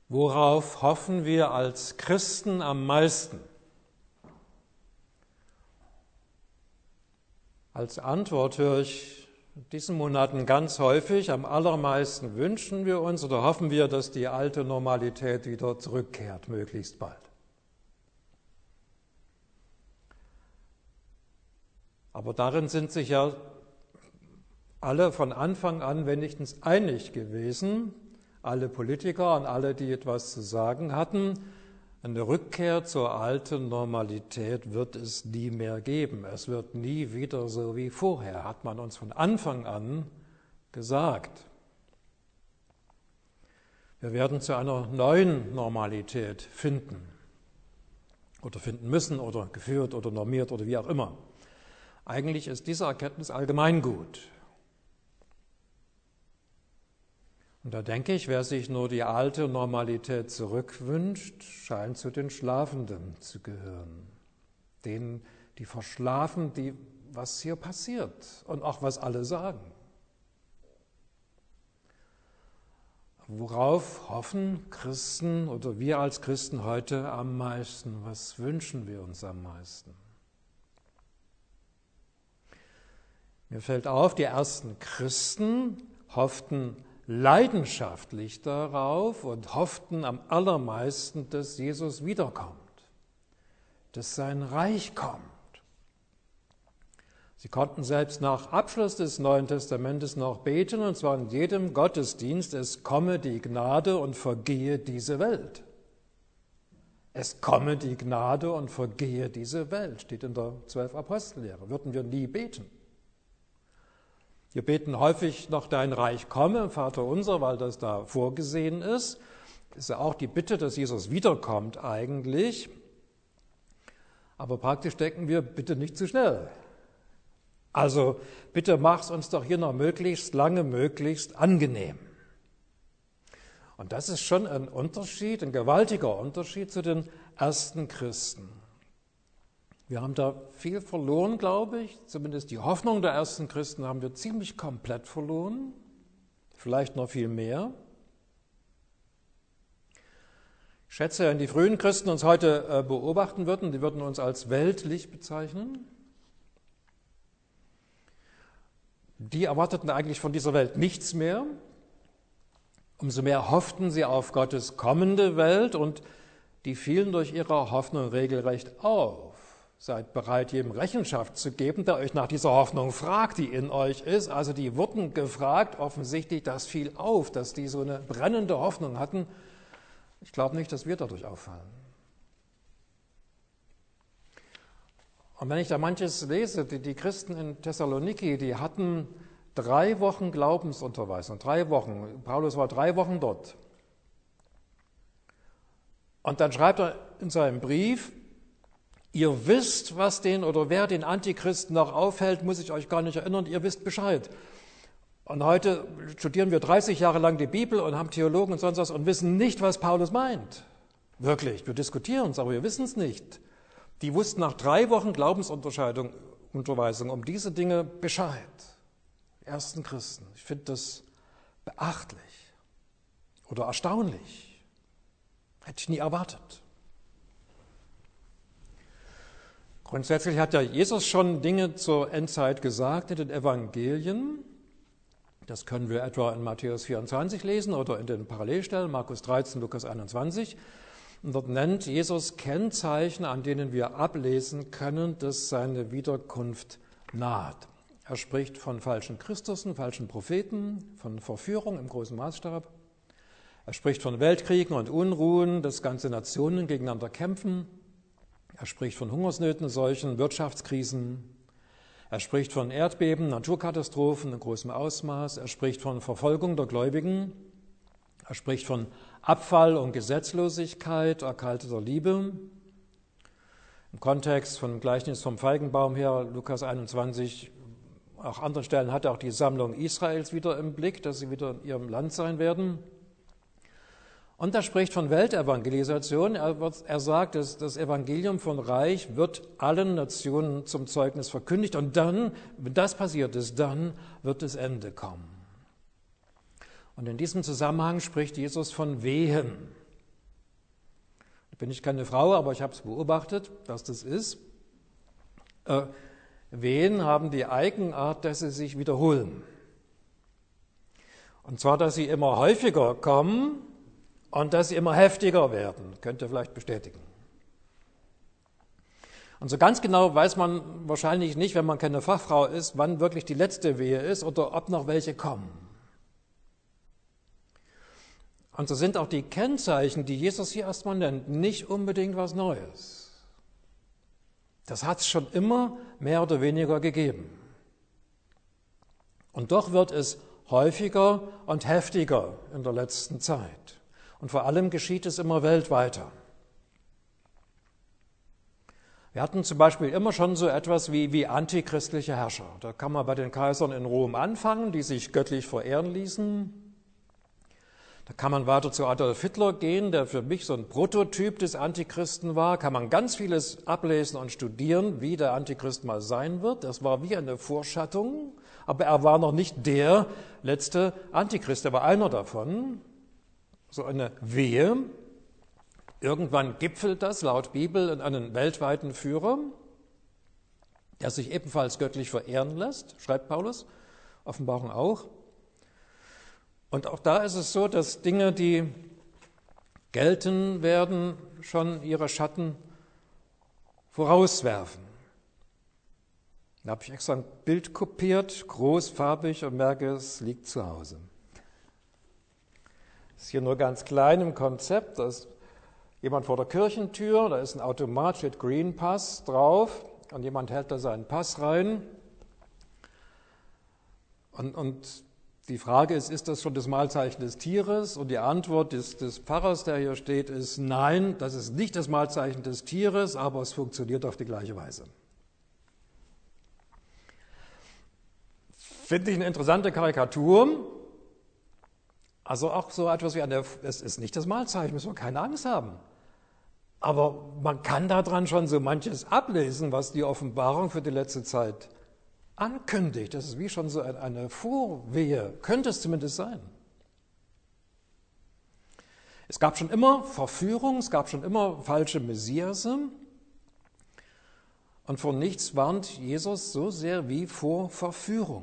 Worauf hoffen wir als Christen am meisten? Als Antwort höre ich in diesen Monaten ganz häufig, am allermeisten wünschen wir uns oder hoffen wir, dass die alte Normalität wieder zurückkehrt, möglichst bald. Aber darin sind sich ja alle von Anfang an wenigstens einig gewesen, alle Politiker und alle, die etwas zu sagen hatten, eine Rückkehr zur alten Normalität wird es nie mehr geben. Es wird nie wieder so wie vorher, hat man uns von Anfang an gesagt. Wir werden zu einer neuen Normalität finden oder finden müssen oder geführt oder normiert oder wie auch immer. Eigentlich ist diese Erkenntnis allgemeingut. Und da denke ich, wer sich nur die alte Normalität zurückwünscht, scheint zu den Schlafenden zu gehören. Denen, die verschlafen, was hier passiert und auch was alle sagen. Worauf hoffen Christen oder wir als Christen heute am meisten? Was wünschen wir uns am meisten? Mir fällt auf, die ersten Christen hofften leidenschaftlich darauf und hofften am allermeisten, dass Jesus wiederkommt, dass sein Reich kommt. Sie konnten selbst nach Abschluss des Neuen Testamentes noch beten, und zwar in jedem Gottesdienst: Es komme die Gnade und vergehe diese Welt. Es komme die Gnade und vergehe diese Welt, steht in der 12 Apostellehre. Würden wir nie beten. Wir beten häufig noch, dein Reich komme, Vater unser, weil das da vorgesehen ist. Das ist ja auch die Bitte, dass Jesus wiederkommt eigentlich. Aber praktisch denken wir, bitte nicht zu schnell. Also bitte mach's uns doch hier noch möglichst lange, möglichst angenehm. Und das ist schon ein Unterschied, ein gewaltiger Unterschied zu den ersten Christen. Wir haben da viel verloren, glaube ich. Zumindest die Hoffnung der ersten Christen haben wir ziemlich komplett verloren. Vielleicht noch viel mehr. Ich schätze, wenn die frühen Christen uns heute beobachten würden, die würden uns als weltlich bezeichnen. Die erwarteten eigentlich von dieser Welt nichts mehr. Umso mehr hofften sie auf Gottes kommende Welt, und die fielen durch ihre Hoffnung regelrecht auf. Seid bereit, jedem Rechenschaft zu geben, der euch nach dieser Hoffnung fragt, die in euch ist. Also die wurden gefragt, offensichtlich, das fiel auf, dass die so eine brennende Hoffnung hatten. Ich glaube nicht, dass wir dadurch auffallen. Und wenn ich da manches lese, die Christen in Thessaloniki, die hatten 3 Wochen Glaubensunterweisung, 3 Wochen. Paulus war 3 Wochen dort. Und dann schreibt er in seinem Brief: Ihr wisst, was den oder wer den Antichristen noch aufhält, muss ich euch gar nicht erinnern, ihr wisst Bescheid. Und heute studieren wir 30 Jahre lang die Bibel und haben Theologen und sonst was und wissen nicht, was Paulus meint. Wirklich, wir diskutieren es, aber wir wissen es nicht. Die wussten nach 3 Wochen Glaubensunterweisung um diese Dinge Bescheid. Die ersten Christen. Ich finde das beachtlich oder erstaunlich. Hätte ich nie erwartet. Grundsätzlich hat ja Jesus schon Dinge zur Endzeit gesagt in den Evangelien. Das können wir etwa in Matthäus 24 lesen oder in den Parallelstellen, Markus 13, Lukas 21. Und dort nennt Jesus Kennzeichen, an denen wir ablesen können, dass seine Wiederkunft naht. Er spricht von falschen Christussen, falschen Propheten, von Verführung im großen Maßstab. Er spricht von Weltkriegen und Unruhen, dass ganze Nationen gegeneinander kämpfen. Er spricht von Hungersnöten, Seuchen, Wirtschaftskrisen. Er spricht von Erdbeben, Naturkatastrophen in großem Ausmaß. Er spricht von Verfolgung der Gläubigen. Er spricht von Abfall und Gesetzlosigkeit, erkalteter Liebe. Im Kontext von Gleichnis vom Feigenbaum her, Lukas 21, auch anderen Stellen hat er auch die Sammlung Israels wieder im Blick, dass sie wieder in ihrem Land sein werden. Und er spricht von Weltevangelisation. Er sagt, dass das Evangelium von Reich wird allen Nationen zum Zeugnis verkündigt. Und dann, wenn das passiert ist, dann wird das Ende kommen. Und in diesem Zusammenhang spricht Jesus von Wehen. bin ich keine Frau, aber ich habe es beobachtet, dass das ist. Wehen haben die Eigenart, dass sie sich wiederholen. Und zwar, dass sie immer häufiger kommen und dass sie immer heftiger werden. Könnt ihr vielleicht bestätigen. Und so ganz genau weiß man wahrscheinlich nicht, wenn man keine Fachfrau ist, wann wirklich die letzte Wehe ist oder ob noch welche kommen. Und so sind auch die Kennzeichen, die Jesus hier erstmal nennt, nicht unbedingt was Neues. Das hat es schon immer mehr oder weniger gegeben. Und doch wird es häufiger und heftiger in der letzten Zeit. Und vor allem geschieht es immer weltweiter. Wir hatten zum Beispiel immer schon so etwas wie antichristliche Herrscher. Da kann man bei den Kaisern in Rom anfangen, die sich göttlich verehren ließen. Da kann man weiter zu Adolf Hitler gehen, der für mich so ein Prototyp des Antichristen war. Kann man ganz vieles ablesen und studieren, wie der Antichrist mal sein wird. Das war wie eine Vorschattung, aber er war noch nicht der letzte Antichrist. Er war einer davon, so eine Wehe. Irgendwann gipfelt das laut Bibel in einen weltweiten Führer, der sich ebenfalls göttlich verehren lässt, schreibt Paulus, Offenbarung auch. Und auch da ist es so, dass Dinge, die gelten werden, schon ihre Schatten vorauswerfen. Da habe ich extra ein Bild kopiert, großfarbig, und merke, es liegt zu Hause. Das ist hier nur ganz klein im Konzept. Da ist jemand vor der Kirchentür, da ist ein Automat, steht Green Pass drauf, und jemand hält da seinen Pass rein. Und die Frage ist das schon das Malzeichen des Tieres? Und die Antwort des Pfarrers, der hier steht, ist nein, das ist nicht das Malzeichen des Tieres, aber es funktioniert auf die gleiche Weise. Finde ich eine interessante Karikatur. Also auch so etwas wie es ist nicht das Malzeichen, müssen wir keine Angst haben. Aber man kann daran schon so manches ablesen, was die Offenbarung für die letzte Zeit ankündigt. Das ist wie schon so eine Vorwehe, könnte es zumindest sein. Es gab schon immer Verführung, es gab schon immer falsche Messiasse. Und vor nichts warnt Jesus so sehr wie vor Verführung.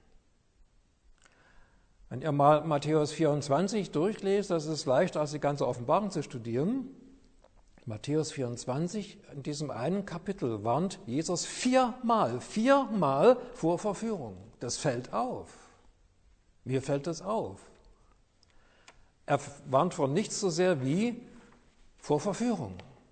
Wenn ihr mal Matthäus 24 durchlest, das ist leichter als die ganze Offenbarung zu studieren. Matthäus 24, in diesem einen Kapitel warnt Jesus viermal vor Verführung. Das fällt auf. Mir fällt das auf. Er warnt vor nichts so sehr wie vor Verführung.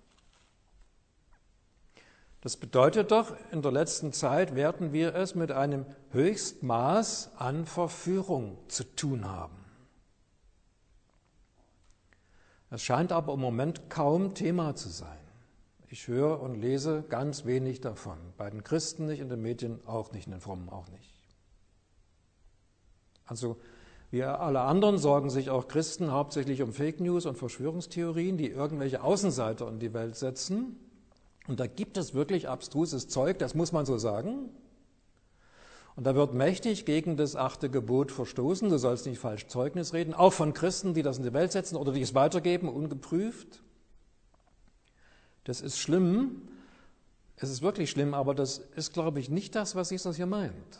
Das bedeutet doch, in der letzten Zeit werden wir es mit einem Höchstmaß an Verführung zu tun haben. Es scheint aber im Moment kaum Thema zu sein. Ich höre und lese ganz wenig davon. Bei den Christen nicht, in den Medien auch nicht, in den Frommen auch nicht. Also wie alle anderen sorgen sich auch Christen hauptsächlich um Fake News und Verschwörungstheorien, die irgendwelche Außenseiter in die Welt setzen. Und da gibt es wirklich abstruses Zeug, das muss man so sagen. Und da wird mächtig gegen das 8. Gebot verstoßen, du sollst nicht falsch Zeugnis reden, auch von Christen, die das in die Welt setzen oder die es weitergeben, ungeprüft. Das ist schlimm, es ist wirklich schlimm, aber das ist, glaube ich, nicht das, was Jesus hier meint.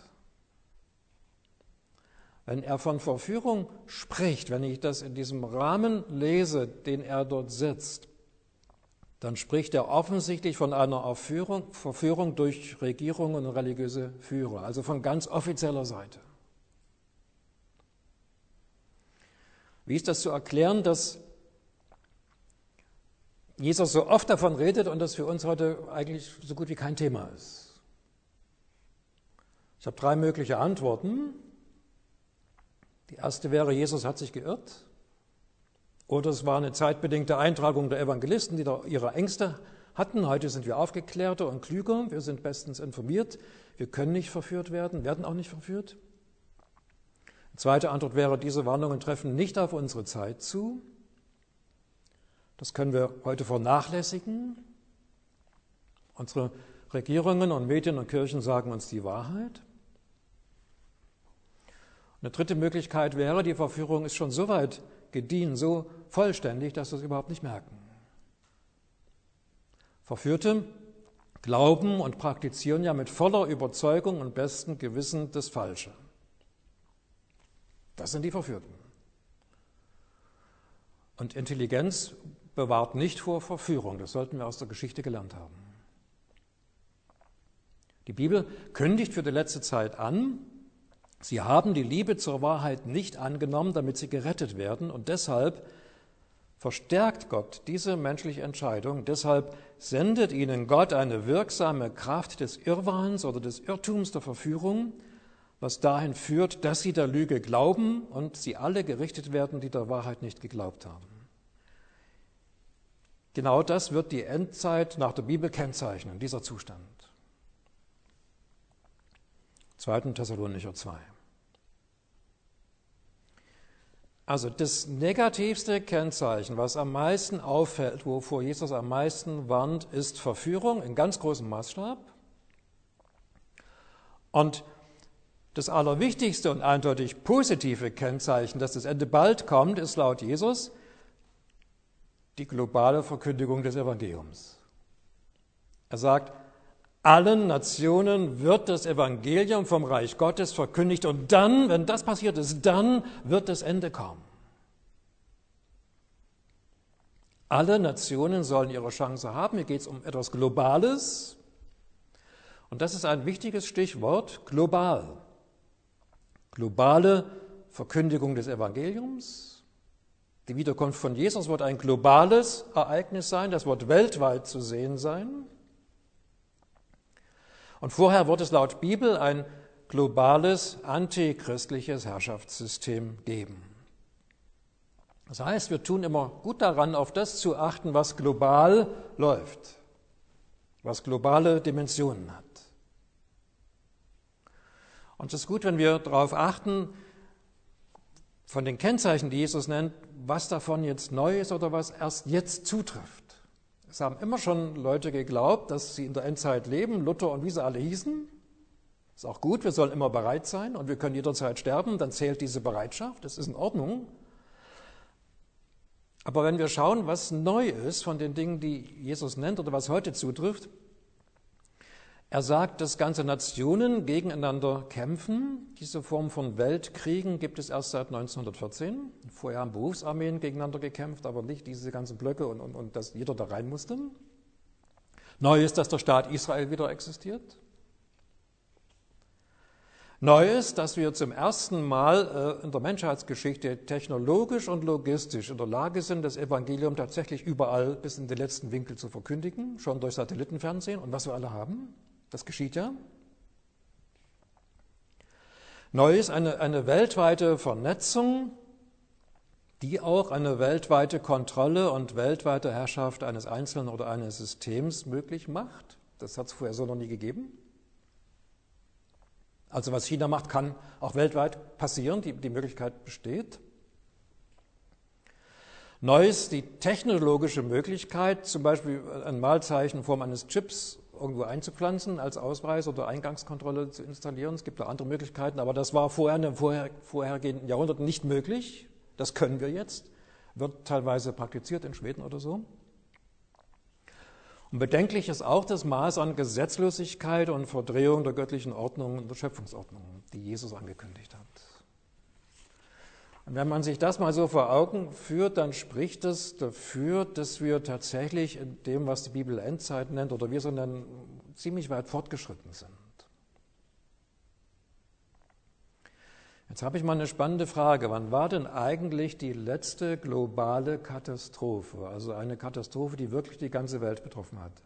Wenn er von Verführung spricht, wenn ich das in diesem Rahmen lese, den er dort setzt, dann spricht er offensichtlich von einer Verführung durch Regierungen und religiöse Führer, also von ganz offizieller Seite. Wie ist das zu erklären, dass Jesus so oft davon redet und das für uns heute eigentlich so gut wie kein Thema ist? Ich habe 3 mögliche Antworten. Die erste wäre, Jesus hat sich geirrt. Oder es war eine zeitbedingte Eintragung der Evangelisten, die da ihre Ängste hatten. Heute sind wir aufgeklärter und klüger, wir sind bestens informiert. Wir können nicht verführt werden, werden auch nicht verführt. Die zweite Antwort wäre, diese Warnungen treffen nicht auf unsere Zeit zu. Das können wir heute vernachlässigen. Unsere Regierungen und Medien und Kirchen sagen uns die Wahrheit. Eine dritte Möglichkeit wäre, die Verführung ist schon so weit gediehen, so vollständig, dass wir es überhaupt nicht merken. Verführte glauben und praktizieren ja mit voller Überzeugung und bestem Gewissen das Falsche. Das sind die Verführten. Und Intelligenz bewahrt nicht vor Verführung. Das sollten wir aus der Geschichte gelernt haben. Die Bibel kündigt für die letzte Zeit an, sie haben die Liebe zur Wahrheit nicht angenommen, damit sie gerettet werden. Und deshalb verstärkt Gott diese menschliche Entscheidung. Deshalb sendet ihnen Gott eine wirksame Kraft des Irrwahns oder des Irrtums der Verführung, was dahin führt, dass sie der Lüge glauben und sie alle gerichtet werden, die der Wahrheit nicht geglaubt haben. Genau das wird die Endzeit nach der Bibel kennzeichnen, dieser Zustand. 2. Thessalonicher 2. Also das negativste Kennzeichen, was am meisten auffällt, wovor Jesus am meisten warnt, ist Verführung in ganz großem Maßstab. Und das allerwichtigste und eindeutig positive Kennzeichen, dass das Ende bald kommt, ist laut Jesus die globale Verkündigung des Evangeliums. Er sagt, allen Nationen wird das Evangelium vom Reich Gottes verkündigt und dann, wenn das passiert ist, dann wird das Ende kommen. Alle Nationen sollen ihre Chance haben. Hier geht es um etwas Globales. Und das ist ein wichtiges Stichwort, global. Globale Verkündigung des Evangeliums. Die Wiederkunft von Jesus wird ein globales Ereignis sein, das wird weltweit zu sehen sein. Und vorher wird es laut Bibel ein globales, antichristliches Herrschaftssystem geben. Das heißt, wir tun immer gut daran, auf das zu achten, was global läuft, was globale Dimensionen hat. Und es ist gut, wenn wir darauf achten, von den Kennzeichen, die Jesus nennt, was davon jetzt neu ist oder was erst jetzt zutrifft. Es haben immer schon Leute geglaubt, dass sie in der Endzeit leben, Luther und wie sie alle hießen. Ist auch gut, wir sollen immer bereit sein und wir können jederzeit sterben, dann zählt diese Bereitschaft, das ist in Ordnung. Aber wenn wir schauen, was neu ist von den Dingen, die Jesus nennt oder was heute zutrifft, er sagt, dass ganze Nationen gegeneinander kämpfen. Diese Form von Weltkriegen gibt es erst seit 1914. Vorher haben Berufsarmeen gegeneinander gekämpft, aber nicht diese ganzen Blöcke und dass jeder da rein musste. Neu ist, dass der Staat Israel wieder existiert. Neu ist, dass wir zum ersten Mal in der Menschheitsgeschichte technologisch und logistisch in der Lage sind, das Evangelium tatsächlich überall bis in den letzten Winkel zu verkündigen, schon durch Satellitenfernsehen und was wir alle haben. Das geschieht ja. Neu ist eine weltweite Vernetzung, die auch eine weltweite Kontrolle und weltweite Herrschaft eines Einzelnen oder eines Systems möglich macht. Das hat es vorher so noch nie gegeben. Also was China macht, kann auch weltweit passieren, die Möglichkeit besteht. Neu ist die technologische Möglichkeit, zum Beispiel ein Malzeichen in Form eines Chips irgendwo einzupflanzen, als Ausweis oder Eingangskontrolle zu installieren. Es gibt auch andere Möglichkeiten, aber das war vorher in den vorhergehenden Jahrhunderten nicht möglich. Das können wir jetzt, wird teilweise praktiziert in Schweden oder so. Und bedenklich ist auch das Maß an Gesetzlosigkeit und Verdrehung der göttlichen Ordnung und der Schöpfungsordnung, die Jesus angekündigt hat. Und wenn man sich das mal so vor Augen führt, dann spricht es dafür, dass wir tatsächlich in dem, was die Bibel Endzeit nennt oder wir so nennen, ziemlich weit fortgeschritten sind. Jetzt habe ich mal eine spannende Frage. Wann war denn eigentlich die letzte globale Katastrophe? Also eine Katastrophe, die wirklich die ganze Welt betroffen hat?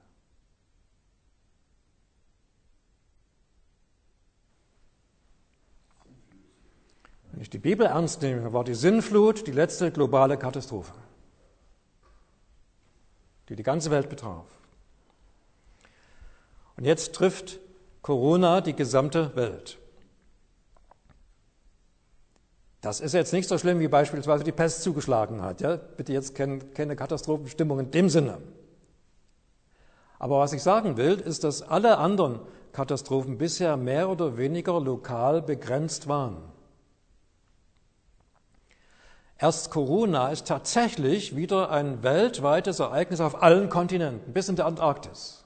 Wenn ich die Bibel ernst nehme, war die Sintflut die letzte globale Katastrophe, die die ganze Welt betraf. Und jetzt trifft Corona die gesamte Welt. Das ist jetzt nicht so schlimm, wie beispielsweise die Pest zugeschlagen hat. Ja? Bitte jetzt keine Katastrophenstimmung in dem Sinne. Aber was ich sagen will, ist, dass alle anderen Katastrophen bisher mehr oder weniger lokal begrenzt waren. Erst Corona ist tatsächlich wieder ein weltweites Ereignis auf allen Kontinenten, bis in der Antarktis.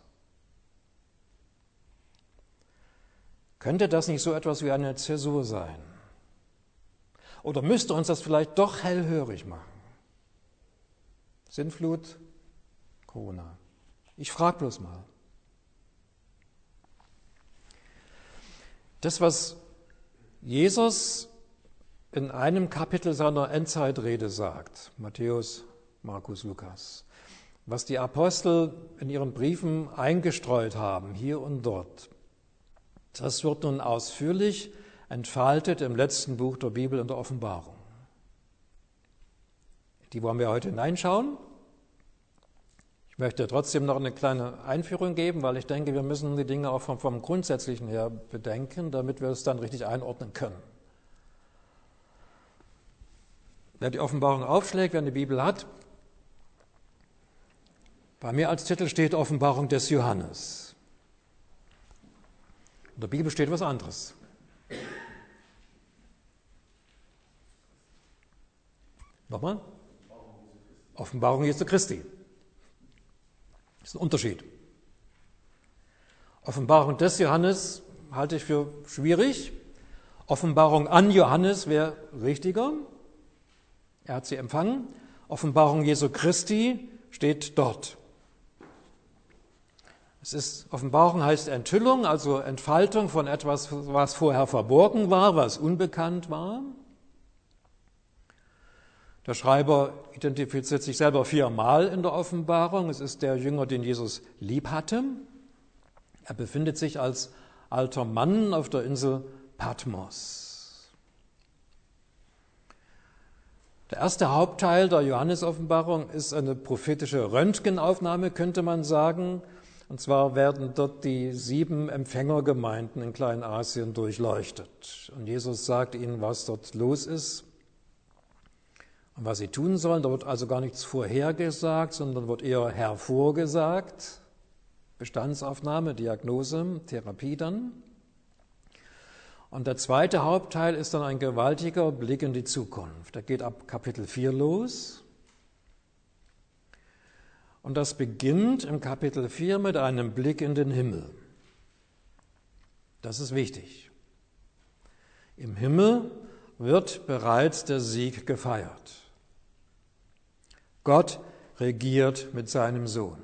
Könnte das nicht so etwas wie eine Zäsur sein? Oder müsste uns das vielleicht doch hellhörig machen? Sintflut, Corona. Ich frage bloß mal. Das, was Jesus in einem Kapitel seiner Endzeitrede sagt, Matthäus, Markus, Lukas, was die Apostel in ihren Briefen eingestreut haben, hier und dort, das wird nun ausführlich entfaltet im letzten Buch der Bibel, in der Offenbarung. Die wollen wir heute hineinschauen. Ich möchte trotzdem noch eine kleine Einführung geben, weil ich denke, wir müssen die Dinge auch vom Grundsätzlichen her bedenken, damit wir es dann richtig einordnen können. Wer die Offenbarung aufschlägt, wer eine Bibel hat, bei mir als Titel steht Offenbarung des Johannes. In der Bibel steht was anderes. Nochmal? Offenbarung Jesu Christi. Das ist ein Unterschied. Offenbarung des Johannes halte ich für schwierig. Offenbarung an Johannes wäre richtiger. Er hat sie empfangen. Offenbarung Jesu Christi steht dort. Offenbarung heißt Enthüllung, also Entfaltung von etwas, was vorher verborgen war, was unbekannt war. Der Schreiber identifiziert sich selber 4-mal in der Offenbarung. Es ist der Jünger, den Jesus lieb hatte. Er befindet sich als alter Mann auf der Insel Patmos. Der erste Hauptteil der Johannes-Offenbarung ist eine prophetische Röntgenaufnahme, könnte man sagen. Und zwar werden dort die 7 Empfängergemeinden in Kleinasien durchleuchtet. Und Jesus sagt ihnen, was dort los ist und was sie tun sollen. Da wird also gar nichts vorhergesagt, sondern wird eher hervorgesagt. Bestandsaufnahme, Diagnose, Therapie dann. Und der zweite Hauptteil ist dann ein gewaltiger Blick in die Zukunft. Der geht ab Kapitel 4 los. Und das beginnt im Kapitel 4 mit einem Blick in den Himmel. Das ist wichtig. Im Himmel wird bereits der Sieg gefeiert. Gott regiert mit seinem Sohn.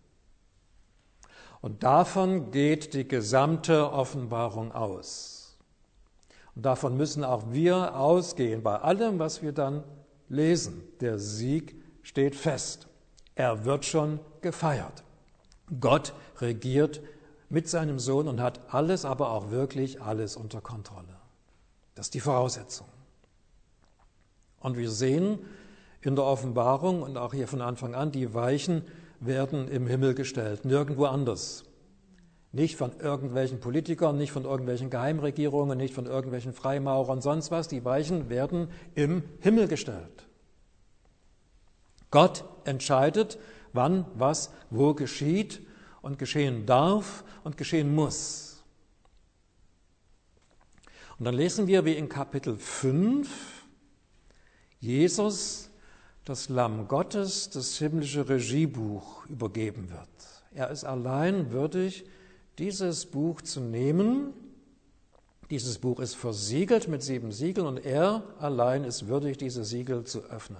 Und davon geht die gesamte Offenbarung aus. Und davon müssen auch wir ausgehen, bei allem, was wir dann lesen. Der Sieg steht fest. Er wird schon gefeiert. Gott regiert mit seinem Sohn und hat alles, aber auch wirklich alles unter Kontrolle. Das ist die Voraussetzung. Und wir sehen in der Offenbarung und auch hier von Anfang an, die Weichen werden im Himmel gestellt, nirgendwo anders. Nicht von irgendwelchen Politikern, nicht von irgendwelchen Geheimregierungen, nicht von irgendwelchen Freimaurern, sonst was. Die Weichen werden im Himmel gestellt. Gott entscheidet, wann, was, wo geschieht und geschehen darf und geschehen muss. Und dann lesen wir, wie in Kapitel 5 Jesus, das Lamm Gottes, das himmlische Regiebuch übergeben wird. Er ist allein würdig, dieses Buch zu nehmen. Dieses Buch ist versiegelt mit 7 Siegeln und er allein ist würdig, diese Siegel zu öffnen.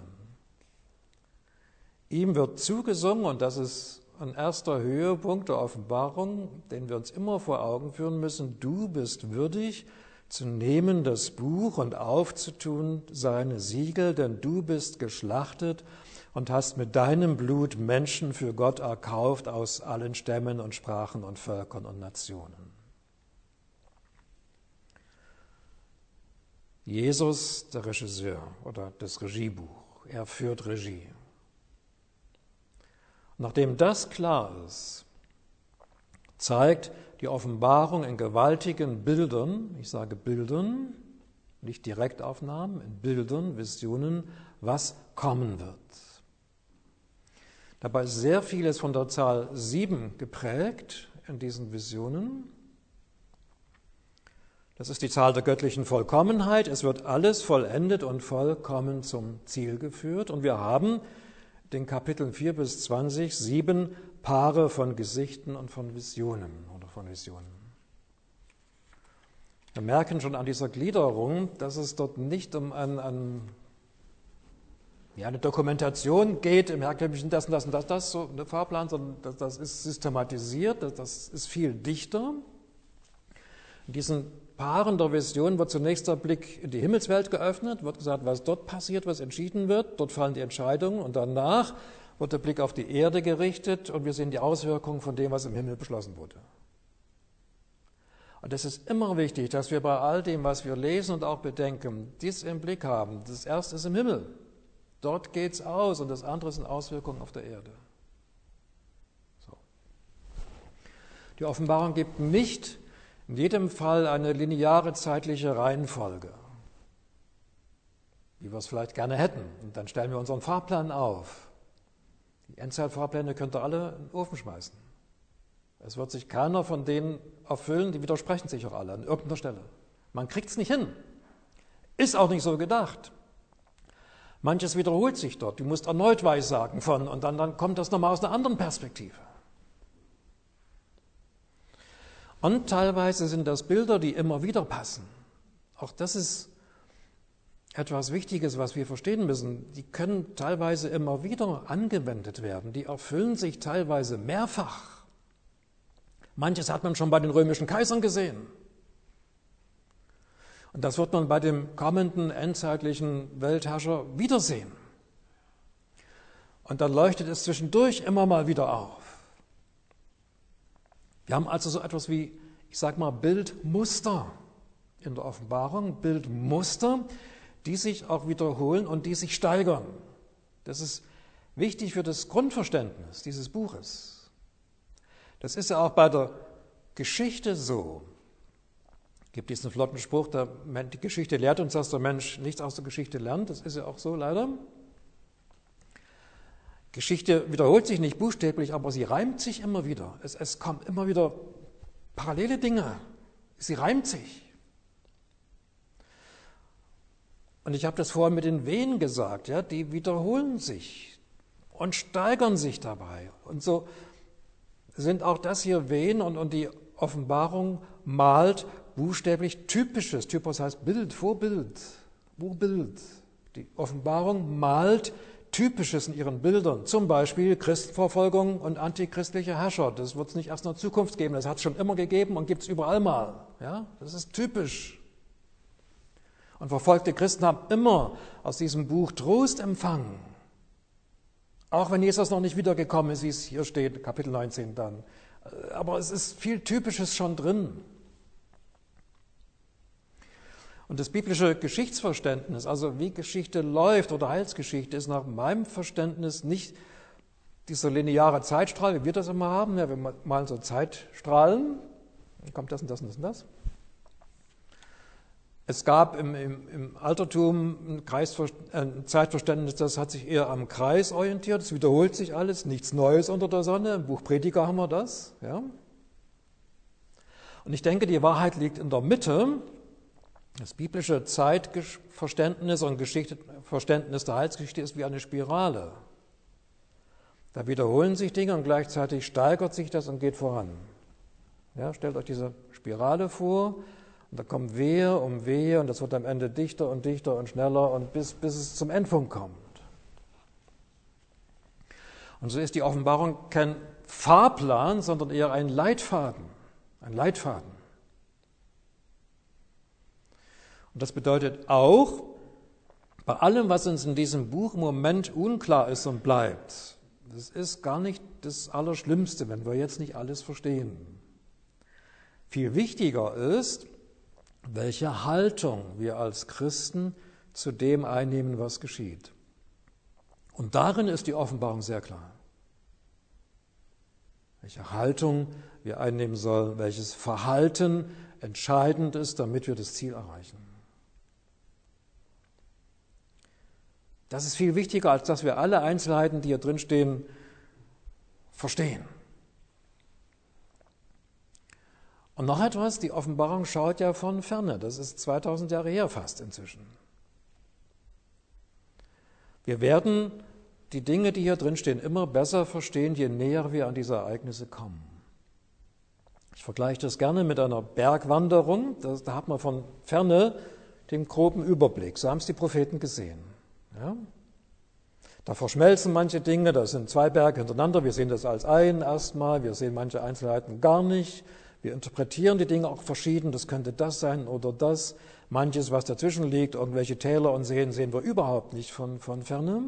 Ihm wird zugesungen, und das ist ein erster Höhepunkt der Offenbarung, den wir uns immer vor Augen führen müssen: Du bist würdig, zu nehmen das Buch und aufzutun seine Siegel, denn du bist geschlachtet und hast mit deinem Blut Menschen für Gott erkauft aus allen Stämmen und Sprachen und Völkern und Nationen. Jesus, der Regisseur oder das Regiebuch, er führt Regie. Nachdem das klar ist, zeigt die Offenbarung in gewaltigen Bildern, ich sage Bildern, nicht Direktaufnahmen, in Bildern, Visionen, was kommen wird. Dabei ist sehr vieles von der Zahl 7 geprägt in diesen Visionen. Das ist die Zahl der göttlichen Vollkommenheit. Es wird alles vollendet und vollkommen zum Ziel geführt. Und wir haben den Kapiteln 4 bis 20 7 Paare von Gesichten und von Visionen oder von Visionen. Wir merken schon an dieser Gliederung, dass es dort nicht um eine Dokumentation geht, im Herkömmlichen das und das und das, so ein Fahrplan, sondern das ist systematisiert, das ist viel dichter. In diesen Paaren der Vision wird zunächst der Blick in die Himmelswelt geöffnet, wird gesagt, was dort passiert, was entschieden wird, dort fallen die Entscheidungen und danach wird der Blick auf die Erde gerichtet und wir sehen die Auswirkungen von dem, was im Himmel beschlossen wurde. Und es ist immer wichtig, dass wir bei all dem, was wir lesen und auch bedenken, dies im Blick haben. Das erste ist im Himmel. Dort geht es aus und das andere sind Auswirkungen auf der Erde. So. Die Offenbarung gibt nicht in jedem Fall eine lineare zeitliche Reihenfolge, wie wir es vielleicht gerne hätten. Und dann stellen wir unseren Fahrplan auf. Die Endzeitfahrpläne könnt ihr alle in den Ofen schmeißen. Es wird sich keiner von denen erfüllen, die widersprechen sich auch alle an irgendeiner Stelle. Man kriegt es nicht hin. Ist auch nicht so gedacht. Manches wiederholt sich dort. Du musst erneut weissagen von und dann kommt das nochmal aus einer anderen Perspektive. Und teilweise sind das Bilder, die immer wieder passen. Auch das ist etwas Wichtiges, was wir verstehen müssen. Die können teilweise immer wieder angewendet werden. Die erfüllen sich teilweise mehrfach. Manches hat man schon bei den römischen Kaisern gesehen. Und das wird man bei dem kommenden endzeitlichen Weltherrscher wiedersehen. Und dann leuchtet es zwischendurch immer mal wieder auf. Wir haben also so etwas wie, ich sage mal, Bildmuster in der Offenbarung, Bildmuster, die sich auch wiederholen und die sich steigern. Das ist wichtig für das Grundverständnis dieses Buches. Das ist ja auch bei der Geschichte so. Es gibt diesen flotten Spruch, die Geschichte lehrt uns, dass der Mensch nichts aus der Geschichte lernt. Das ist ja auch so, leider. Geschichte wiederholt sich nicht buchstäblich, aber sie reimt sich immer wieder. Es kommen immer wieder parallele Dinge. Sie reimt sich. Und ich habe das vorhin mit den Wehen gesagt, ja, die wiederholen sich und steigern sich dabei. Und so sind auch das hier Wehen und die Offenbarung malt buchstäblich Typisches. Typos heißt Bild, Vorbild, Urbild. Die Offenbarung malt Typisches in ihren Bildern. Zum Beispiel Christenverfolgung und antichristliche Herrscher. Das wird es nicht erst in der Zukunft geben, das hat es schon immer gegeben und gibt es überall mal. Ja? Das ist typisch. Und verfolgte Christen haben immer aus diesem Buch Trost empfangen. Auch wenn Jesus noch nicht wiedergekommen ist, wie es hier steht, Kapitel 19 dann. Aber es ist viel Typisches schon drin. Und das biblische Geschichtsverständnis, also wie Geschichte läuft oder Heilsgeschichte, ist nach meinem Verständnis nicht dieser lineare Zeitstrahl, wie wir das immer haben. Ja, wir malen so Zeitstrahlen, dann kommt das und das und das und das. Es gab im Altertum ein Zeitverständnis, das hat sich eher am Kreis orientiert, es wiederholt sich alles, nichts Neues unter der Sonne. Im Buch Prediger haben wir das. Ja. Und ich denke, die Wahrheit liegt in der Mitte. Das biblische Zeitverständnis und Verständnis der Heilsgeschichte ist wie eine Spirale. Da wiederholen sich Dinge und gleichzeitig steigert sich das und geht voran. Ja, stellt euch diese Spirale vor. Und da kommt Wehe um Wehe und das wird am Ende dichter und dichter und schneller und bis es zum Endpunkt kommt. Und so ist die Offenbarung kein Fahrplan, sondern eher ein Leitfaden. Ein Leitfaden. Und das bedeutet auch, bei allem, was uns in diesem Buch im Moment unklar ist und bleibt, das ist gar nicht das Allerschlimmste, wenn wir jetzt nicht alles verstehen. Viel wichtiger ist, welche Haltung wir als Christen zu dem einnehmen, was geschieht. Und darin ist die Offenbarung sehr klar. Welche Haltung wir einnehmen sollen, welches Verhalten entscheidend ist, damit wir das Ziel erreichen. Das ist viel wichtiger, als dass wir alle Einzelheiten, die hier drinstehen, verstehen. Und noch etwas, die Offenbarung schaut ja von ferne. Das ist 2000 Jahre her fast inzwischen. Wir werden die Dinge, die hier drin stehen, immer besser verstehen, je näher wir an diese Ereignisse kommen. Ich vergleiche das gerne mit einer Bergwanderung. Da hat man von ferne den groben Überblick. So haben es die Propheten gesehen. Ja? Da verschmelzen manche Dinge, da sind zwei Berge hintereinander. Wir sehen das als ein erstmal, wir sehen manche Einzelheiten gar nicht. Wir interpretieren die Dinge auch verschieden. Das könnte das sein oder das. Manches, was dazwischen liegt, irgendwelche Täler und Seen, sehen wir überhaupt nicht von ferne.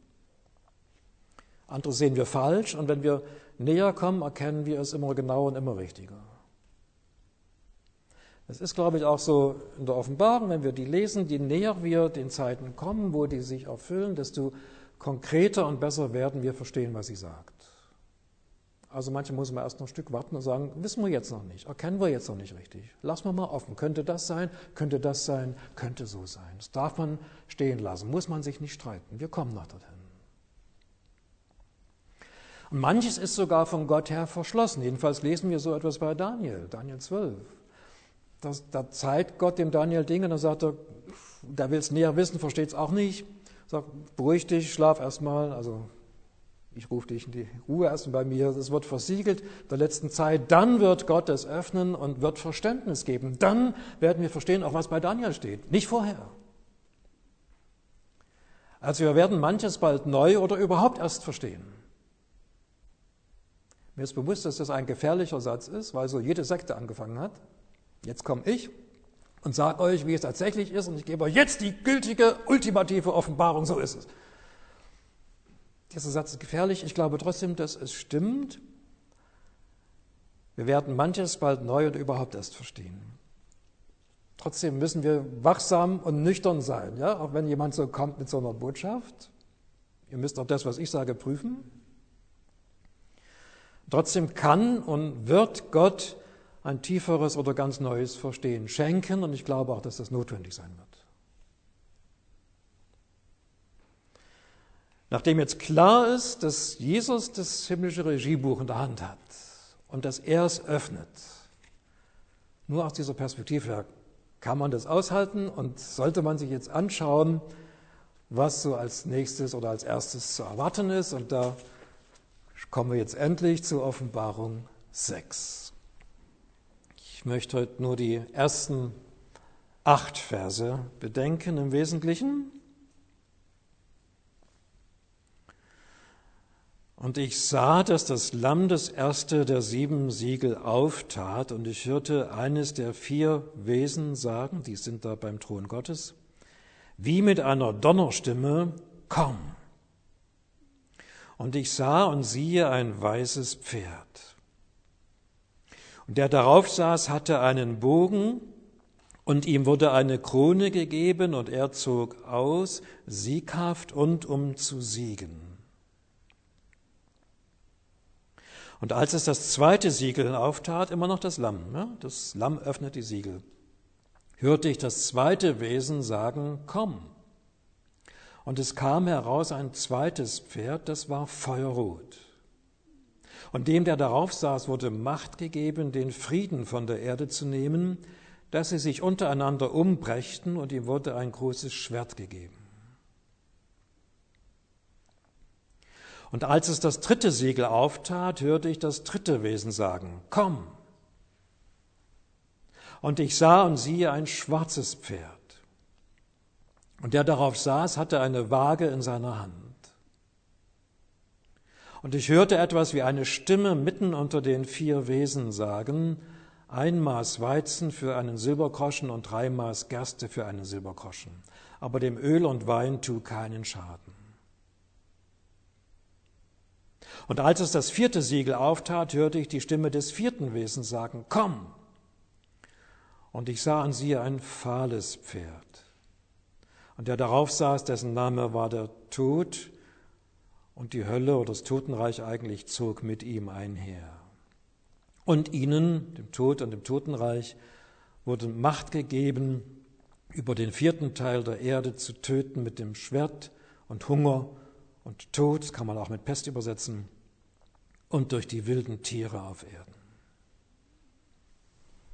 Andere sehen wir falsch und wenn wir näher kommen, erkennen wir es immer genauer und immer richtiger. Es ist, glaube ich, auch so in der Offenbarung, wenn wir die lesen, je näher wir den Zeiten kommen, wo die sich erfüllen, desto konkreter und besser werden wir verstehen, was sie sagt. Also manche muss man erst noch ein Stück warten und sagen, wissen wir jetzt noch nicht, erkennen wir jetzt noch nicht richtig. Lassen wir mal offen. Könnte das sein, könnte so sein. Das darf man stehen lassen, muss man sich nicht streiten. Wir kommen noch dorthin. Und manches ist sogar von Gott her verschlossen. Jedenfalls lesen wir so etwas bei Daniel 12. Da zeigt Gott dem Daniel Dinge und dann sagt er, der will es näher wissen, versteht es auch nicht. Sagt, beruhig dich, schlaf erstmal, also ich rufe dich in die Ruhe erstmal bei mir, es wird versiegelt der letzten Zeit, dann wird Gott es öffnen und wird Verständnis geben. Dann werden wir verstehen, auch was bei Daniel steht, nicht vorher. Also wir werden manches bald neu oder überhaupt erst verstehen. Mir ist bewusst, dass das ein gefährlicher Satz ist, weil so jede Sekte angefangen hat. Jetzt komme ich und sage euch, wie es tatsächlich ist und ich gebe euch jetzt die gültige, ultimative Offenbarung, so ist es. Dieser Satz ist gefährlich. Ich glaube trotzdem, dass es stimmt. Wir werden manches bald neu und überhaupt erst verstehen. Trotzdem müssen wir wachsam und nüchtern sein, ja? Auch wenn jemand so kommt mit so einer Botschaft. Ihr müsst auch das, was ich sage, prüfen. Trotzdem kann und wird Gott ein tieferes oder ganz neues Verstehen schenken und ich glaube auch, dass das notwendig sein wird. Nachdem jetzt klar ist, dass Jesus das himmlische Regiebuch in der Hand hat und dass er es öffnet, nur aus dieser Perspektive her kann man das aushalten und sollte man sich jetzt anschauen, was so als nächstes oder als erstes zu erwarten ist. Und da kommen wir jetzt endlich zur Offenbarung 6. Ich möchte heute nur die ersten 8 Verse bedenken im Wesentlichen. Und ich sah, dass das Lamm das erste der 7 Siegel auftat, und ich hörte eines der 4 Wesen sagen, die sind da beim Thron Gottes, wie mit einer Donnerstimme, komm. Und ich sah und siehe ein weißes Pferd. Und der darauf saß, hatte einen Bogen, und ihm wurde eine Krone gegeben, und er zog aus, sieghaft und um zu siegen. Und als es das 2. Siegel auftat, immer noch das Lamm, ne? Das Lamm öffnet die Siegel, hörte ich das 2. Wesen sagen, komm. Und es kam heraus ein 2. Pferd, das war feuerrot. Und dem, der darauf saß, wurde Macht gegeben, den Frieden von der Erde zu nehmen, dass sie sich untereinander umbrächten, und ihm wurde ein großes Schwert gegeben. Und als es das 3. Siegel auftat, hörte ich das 3. Wesen sagen, komm. Und ich sah und siehe ein schwarzes Pferd. Und der darauf saß, hatte eine Waage in seiner Hand. Und ich hörte etwas wie eine Stimme mitten unter den 4 Wesen sagen, 1 Maß Weizen für einen Silbergroschen und 3 Maß Gerste für einen Silbergroschen. Aber dem Öl und Wein tu keinen Schaden. Und als es das 4. Siegel auftat, hörte ich die Stimme des 4. Wesens sagen, komm. Und ich sah und siehe ein fahles Pferd. Und der darauf saß, dessen Name war der Tod, und die Hölle oder das Totenreich eigentlich zog mit ihm einher. Und ihnen, dem Tod und dem Totenreich, wurde Macht gegeben, über den 4. Teil der Erde zu töten mit dem Schwert und Hunger und Tod, das kann man auch mit Pest übersetzen, und durch die wilden Tiere auf Erden.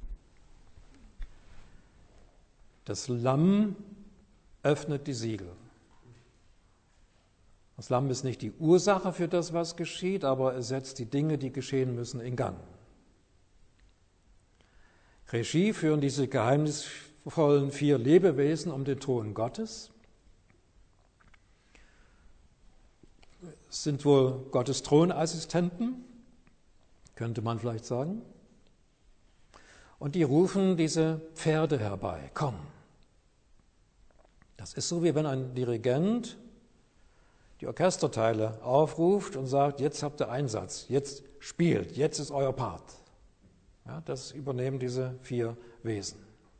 Das Lamm öffnet die Siegel. Das Lamm ist nicht die Ursache für das, was geschieht, aber es setzt die Dinge, die geschehen müssen, in Gang. Regie führen diese geheimnisvollen 4 Lebewesen um den Thron Gottes. Es sind wohl Gottes Thronassistenten, könnte man vielleicht sagen. Und die rufen diese Pferde herbei. Komm. Das ist so, wie wenn ein Dirigent die Orchesterteile aufruft und sagt, jetzt habt ihr Einsatz, jetzt spielt, jetzt ist euer Part. Ja, das übernehmen diese 4 Wesen.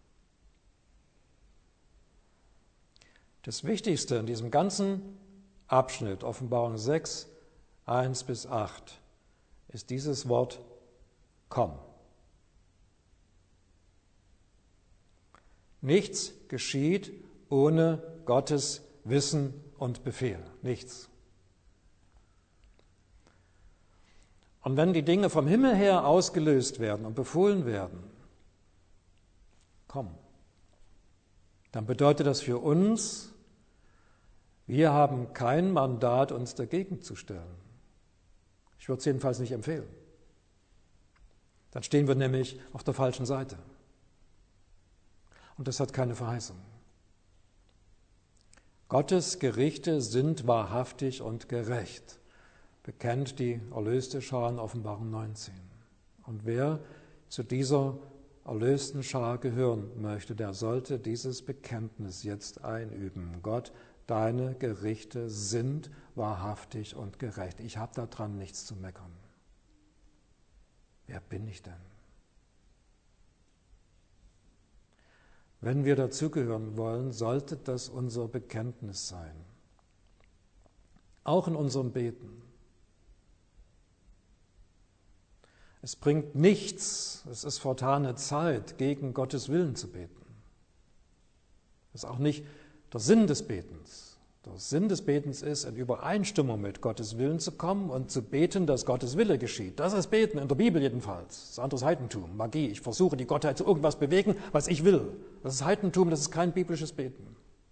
Das Wichtigste in diesem ganzen Abschnitt, Offenbarung 6, 1 bis 8, ist dieses Wort komm. Nichts geschieht ohne Gottes Wissen und Befehl. Nichts. Und wenn die Dinge vom Himmel her ausgelöst werden und befohlen werden, komm, dann bedeutet das für uns, wir haben kein Mandat, uns dagegen zu stellen. Ich würde es jedenfalls nicht empfehlen. Dann stehen wir nämlich auf der falschen Seite. Und das hat keine Verheißung. Gottes Gerichte sind wahrhaftig und gerecht, bekennt die erlöste Schar in Offenbarung 19. Und wer zu dieser erlösten Schar gehören möchte, der sollte dieses Bekenntnis jetzt einüben. Gott, deine Gerichte sind wahrhaftig und gerecht. Ich habe daran nichts zu meckern. Wer bin ich denn? Wenn wir dazugehören wollen, sollte das unser Bekenntnis sein. Auch in unserem Beten. Es bringt nichts, es ist vertane Zeit, gegen Gottes Willen zu beten. Das ist auch nicht der Sinn des Betens. Der Sinn des Betens ist, in Übereinstimmung mit Gottes Willen zu kommen und zu beten, dass Gottes Wille geschieht. Das ist Beten, in der Bibel jedenfalls. Das ist anderes Heidentum, Magie. Ich versuche, die Gottheit zu irgendwas bewegen, was ich will. Das ist Heidentum, das ist kein biblisches Beten.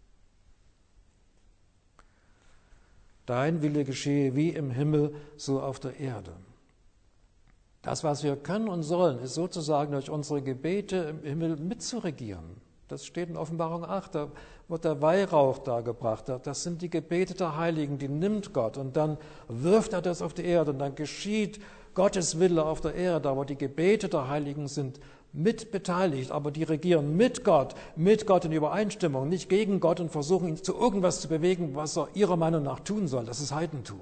Dein Wille geschehe wie im Himmel, so auf der Erde. Das, was wir können und sollen, ist sozusagen durch unsere Gebete im Himmel mitzuregieren. Das steht in Offenbarung 8, da wird der Weihrauch dargebracht. Das sind die Gebete der Heiligen, die nimmt Gott und dann wirft er das auf die Erde und dann geschieht Gottes Wille auf der Erde. Aber die Gebete der Heiligen sind mit beteiligt, aber die regieren mit Gott in Übereinstimmung, nicht gegen Gott und versuchen ihn zu irgendwas zu bewegen, was er ihrer Meinung nach tun soll. Das ist Heidentum.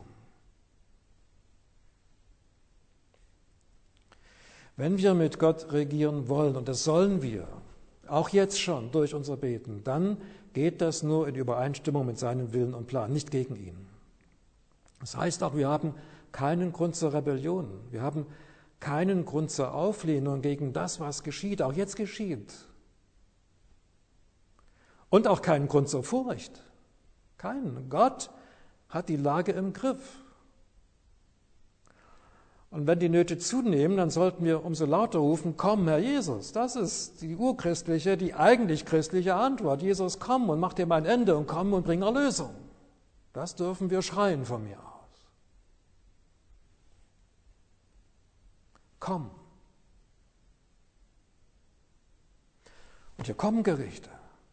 Wenn wir mit Gott regieren wollen, und das sollen wir, auch jetzt schon durch unser Beten, dann geht das nur in Übereinstimmung mit seinem Willen und Plan, nicht gegen ihn. Das heißt auch, wir haben keinen Grund zur Rebellion. Wir haben keinen Grund zur Auflehnung gegen das, was geschieht, auch jetzt geschieht. Und auch keinen Grund zur Furcht. Keinen. Gott hat die Lage im Griff. Und wenn die Nöte zunehmen, dann sollten wir umso lauter rufen, komm, Herr Jesus. Das ist die urchristliche, die eigentlich christliche Antwort. Jesus, komm und mach dir ein Ende und komm und bring Erlösung. Das dürfen wir schreien von mir aus. Komm. Und hier kommen Gerichte.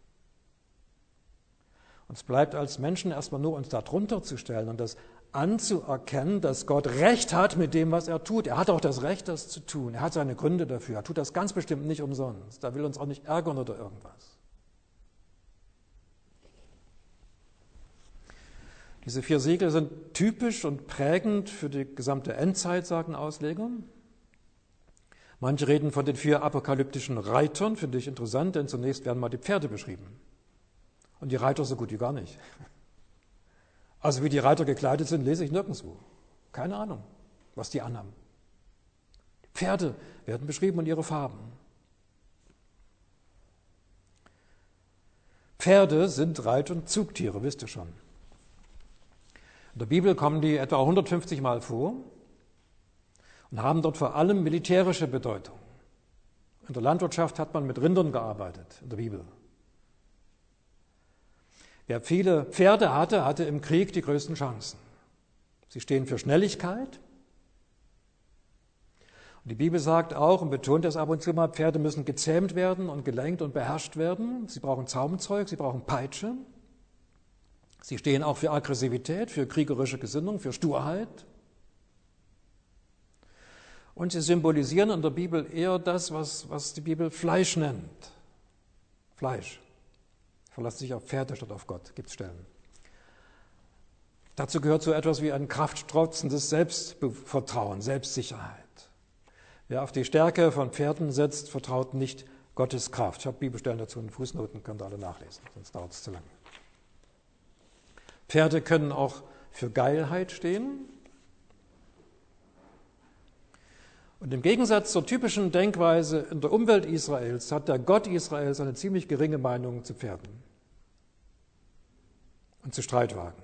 Uns bleibt als Menschen erstmal nur uns darunter zu stellen und das anzuerkennen, dass Gott Recht hat mit dem, was er tut. Er hat auch das Recht, das zu tun. Er hat seine Gründe dafür. Er tut das ganz bestimmt nicht umsonst. Er will uns auch nicht ärgern oder irgendwas. Diese 4 Siegel sind typisch und prägend für die gesamte Endzeit, sagen Ausleger. Manche reden von den 4 apokalyptischen Reitern, finde ich interessant, denn zunächst werden mal die Pferde beschrieben. Und die Reiter so gut wie gar nicht. Also wie die Reiter gekleidet sind, lese ich nirgendwo. Keine Ahnung, was die anhaben. Die Pferde werden beschrieben und ihre Farben. Pferde sind Reit- und Zugtiere, wisst ihr schon. In der Bibel kommen die etwa 150 Mal vor und haben dort vor allem militärische Bedeutung. In der Landwirtschaft hat man mit Rindern gearbeitet, in der Bibel. Wer viele Pferde hatte, hatte im Krieg die größten Chancen. Sie stehen für Schnelligkeit. Und die Bibel sagt auch und betont das ab und zu mal, Pferde müssen gezähmt werden und gelenkt und beherrscht werden. Sie brauchen Zaumzeug, sie brauchen Peitsche. Sie stehen auch für Aggressivität, für kriegerische Gesinnung, für Sturheit. Und sie symbolisieren in der Bibel eher das, was die Bibel Fleisch nennt. Fleisch. Verlässt sich auf Pferde statt auf Gott, gibt es Stellen. Dazu gehört so etwas wie ein kraftstrotzendes Selbstvertrauen, Selbstsicherheit. Wer auf die Stärke von Pferden setzt, vertraut nicht Gottes Kraft. Ich habe Bibelstellen dazu in Fußnoten, könnt ihr alle nachlesen, sonst dauert es zu lang. Pferde können auch für Geilheit stehen. Und im Gegensatz zur typischen Denkweise in der Umwelt Israels hat der Gott Israels eine ziemlich geringe Meinung zu Pferden und zu Streitwagen.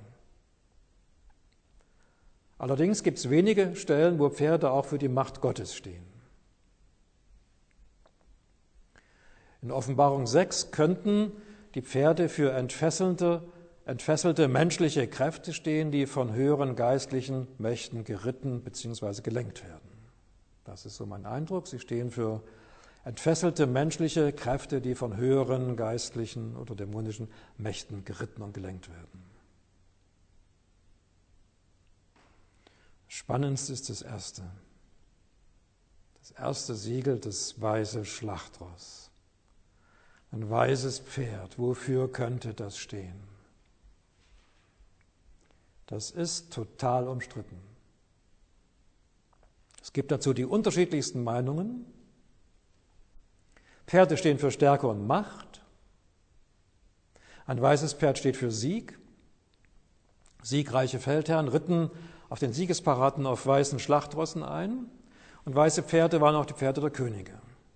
Allerdings gibt es wenige Stellen, wo Pferde auch für die Macht Gottes stehen. In Offenbarung 6 könnten die Pferde für entfesselte menschliche Kräfte stehen, die von höheren geistlichen Mächten geritten bzw. gelenkt werden. Das ist so mein Eindruck. Sie stehen für entfesselte menschliche Kräfte, die von höheren geistlichen oder dämonischen Mächten geritten und gelenkt werden. Spannendst ist das erste. Das erste Siegel, das weiße Schlachtross. Ein weißes Pferd. Wofür könnte das stehen? Das ist total umstritten. Es gibt dazu die unterschiedlichsten Meinungen. Pferde stehen für Stärke und Macht. Ein weißes Pferd steht für Sieg. Siegreiche Feldherren ritten auf den Siegesparaden auf weißen Schlachtrossen ein. Und weiße Pferde waren auch die Pferde der Könige.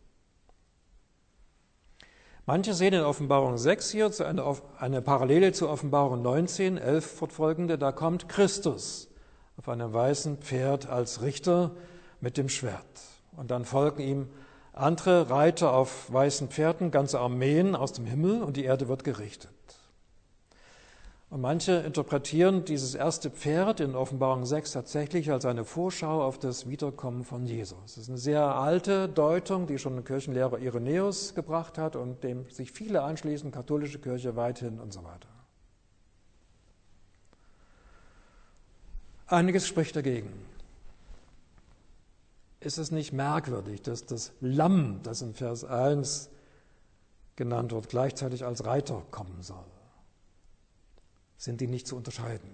Manche sehen in Offenbarung 6 hier eine Parallele zu Offenbarung 19, 11 fortfolgende. Da kommt Christus auf einem weißen Pferd als Richter mit dem Schwert. Und dann folgen ihm andere Reiter auf weißen Pferden, ganze Armeen aus dem Himmel und die Erde wird gerichtet. Und manche interpretieren dieses erste Pferd in Offenbarung 6 tatsächlich als eine Vorschau auf das Wiederkommen von Jesus. Das ist eine sehr alte Deutung, die schon der Kirchenlehrer Irenäus gebracht hat und dem sich viele anschließen, katholische Kirche weithin und so weiter. Einiges spricht dagegen. Ist es nicht merkwürdig, dass das Lamm, das in Vers 1 genannt wird, gleichzeitig als Reiter kommen soll? Sind die nicht zu unterscheiden?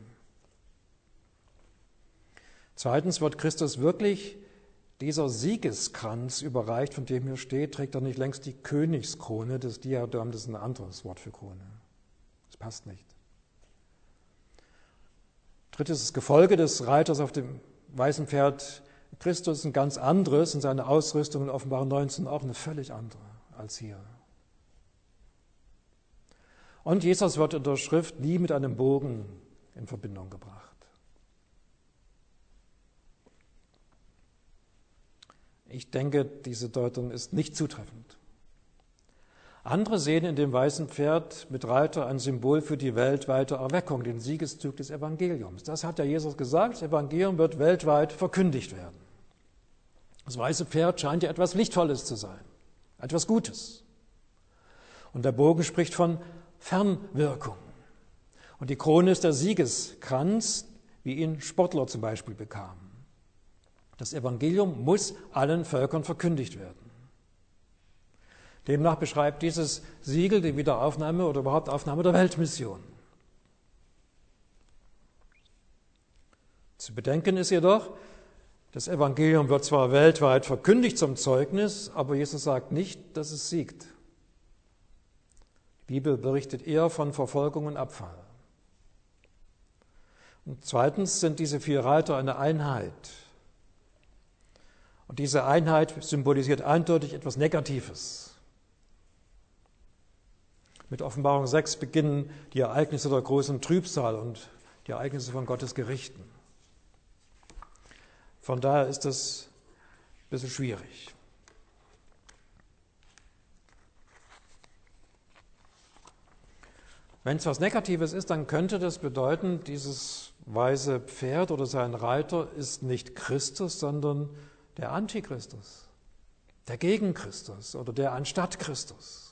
Zweitens, wird Christus wirklich dieser Siegeskranz überreicht, von dem hier steht, trägt er nicht längst die Königskrone, das Diadem, das ist ein anderes Wort für Krone. Das passt nicht. Drittens, das Gefolge des Reiters auf dem weißen Pferd Christus ist ein ganz anderes und seine Ausrüstung in Offenbarung 19 auch eine völlig andere als hier. Und Jesus wird in der Schrift nie mit einem Bogen in Verbindung gebracht. Ich denke, diese Deutung ist nicht zutreffend. Andere sehen in dem weißen Pferd mit Reiter ein Symbol für die weltweite Erweckung, den Siegeszug des Evangeliums. Das hat ja Jesus gesagt, das Evangelium wird weltweit verkündigt werden. Das weiße Pferd scheint ja etwas Lichtvolles zu sein, etwas Gutes. Und der Bogen spricht von Fernwirkung. Und die Krone ist der Siegeskranz, wie ihn Sportler zum Beispiel bekamen. Das Evangelium muss allen Völkern verkündigt werden. Demnach beschreibt dieses Siegel die Wiederaufnahme oder überhaupt Aufnahme der Weltmission. Zu bedenken ist jedoch, das Evangelium wird zwar weltweit verkündigt zum Zeugnis, aber Jesus sagt nicht, dass es siegt. Die Bibel berichtet eher von Verfolgung und Abfall. Und zweitens sind diese 4 Reiter eine Einheit. Und diese Einheit symbolisiert eindeutig etwas Negatives. Mit Offenbarung 6 beginnen die Ereignisse der großen Trübsal und die Ereignisse von Gottes Gerichten. Von daher ist das ein bisschen schwierig. Wenn es was Negatives ist, dann könnte das bedeuten, dieses weiße Pferd oder sein Reiter ist nicht Christus, sondern der Antichristus, der gegen Christus oder der anstatt Christus.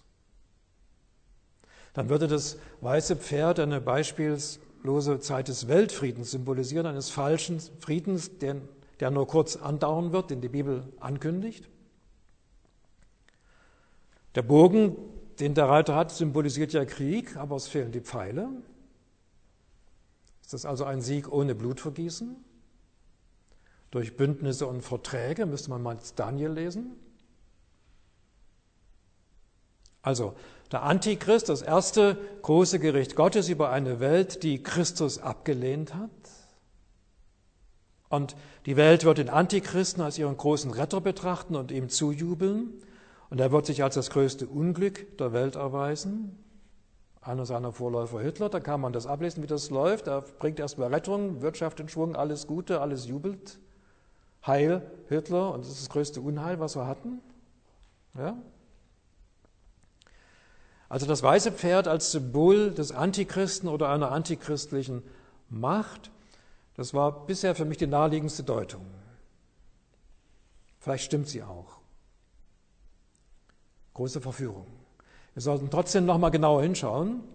Dann würde das weiße Pferd eine beispiellose Zeit des Weltfriedens symbolisieren, eines falschen Friedens, der nur kurz andauern wird, den die Bibel ankündigt. Der Bogen, den der Reiter hat, symbolisiert ja Krieg, aber es fehlen die Pfeile. Ist das also ein Sieg ohne Blutvergießen? Durch Bündnisse und Verträge, müsste man mal Daniel lesen. Also der Antichrist, das erste große Gericht Gottes über eine Welt, die Christus abgelehnt hat. Und die Welt wird den Antichristen als ihren großen Retter betrachten und ihm zujubeln. Und er wird sich als das größte Unglück der Welt erweisen. Einer seiner Vorläufer Hitler, da kann man das ablesen, wie das läuft. Er bringt erstmal Rettung, Wirtschaft in Schwung, alles Gute, alles jubelt. Heil, Hitler, und das ist das größte Unheil, was wir hatten. Ja? Also das weiße Pferd als Symbol des Antichristen oder einer antichristlichen Macht, das war bisher für mich die naheliegendste Deutung. Vielleicht stimmt sie auch. Große Verführung. Wir sollten trotzdem noch mal genauer hinschauen.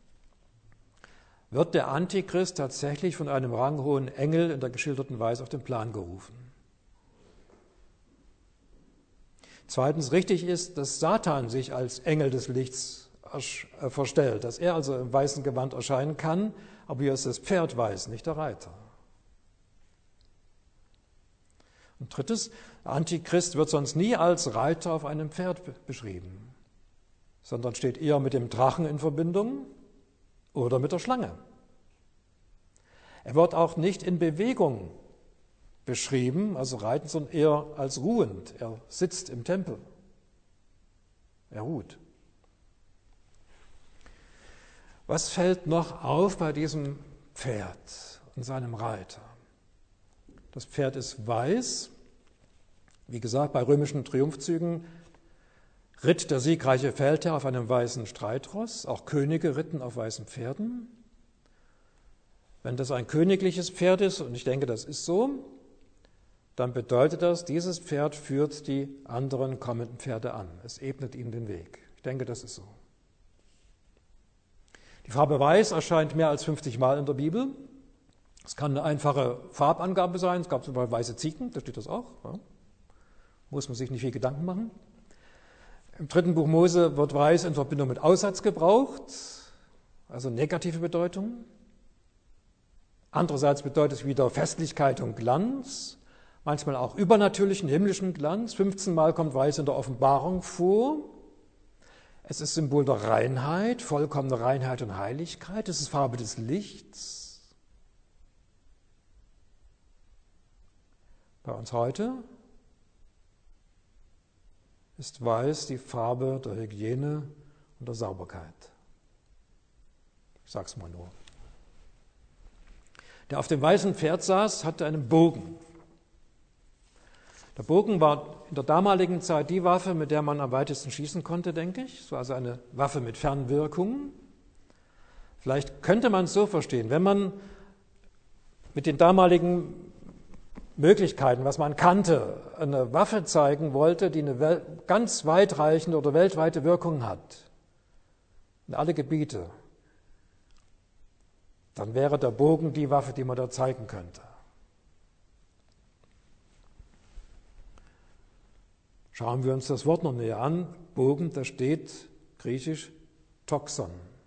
Wird der Antichrist tatsächlich von einem ranghohen Engel in der geschilderten Weise auf den Plan gerufen? Zweitens, richtig ist, dass Satan sich als Engel des Lichts verstellt, dass er also im weißen Gewand erscheinen kann, aber hier ist das Pferd weiß, nicht der Reiter. Und drittens, der Antichrist wird sonst nie als Reiter auf einem Pferd beschrieben, sondern steht eher mit dem Drachen in Verbindung oder mit der Schlange. Er wird auch nicht in Bewegung beschrieben, also reitend, sondern eher als ruhend. Er sitzt im Tempel. Er ruht. Was fällt noch auf bei diesem Pferd und seinem Reiter? Das Pferd ist weiß. Wie gesagt, bei römischen Triumphzügen ritt der siegreiche Feldherr auf einem weißen Streitross. Auch Könige ritten auf weißen Pferden. Wenn das ein königliches Pferd ist, und ich denke, das ist so, dann bedeutet das, dieses Pferd führt die anderen kommenden Pferde an. Es ebnet ihnen den Weg. Ich denke, das ist so. Die Farbe Weiß erscheint mehr als 50 Mal in der Bibel. Es kann eine einfache Farbangabe sein. Es gab zum Beispiel weiße Ziegen, da steht das auch. Ja. Muss man sich nicht viel Gedanken machen. Im 3. Buch Mose wird Weiß in Verbindung mit Aussatz gebraucht, also negative Bedeutung. Andererseits bedeutet es wieder Festlichkeit und Glanz, manchmal auch übernatürlichen himmlischen Glanz. 15 Mal kommt Weiß in der Offenbarung vor. Es ist Symbol der Reinheit, vollkommene Reinheit und Heiligkeit. Es ist Farbe des Lichts. Bei uns heute ist Weiß die Farbe der Hygiene und der Sauberkeit. Ich sage es mal nur. Der auf dem weißen Pferd saß, hatte einen Bogen. Der Bogen war in der damaligen Zeit die Waffe, mit der man am weitesten schießen konnte, denke ich. Es war also eine Waffe mit Fernwirkung. Vielleicht könnte man es so verstehen, wenn man mit den damaligen Möglichkeiten, was man kannte, eine Waffe zeigen wollte, die eine ganz weitreichende oder weltweite Wirkung hat, in alle Gebiete, dann wäre der Bogen die Waffe, die man da zeigen könnte. Schauen wir uns das Wort noch näher an. Bogen, da steht griechisch Toxon.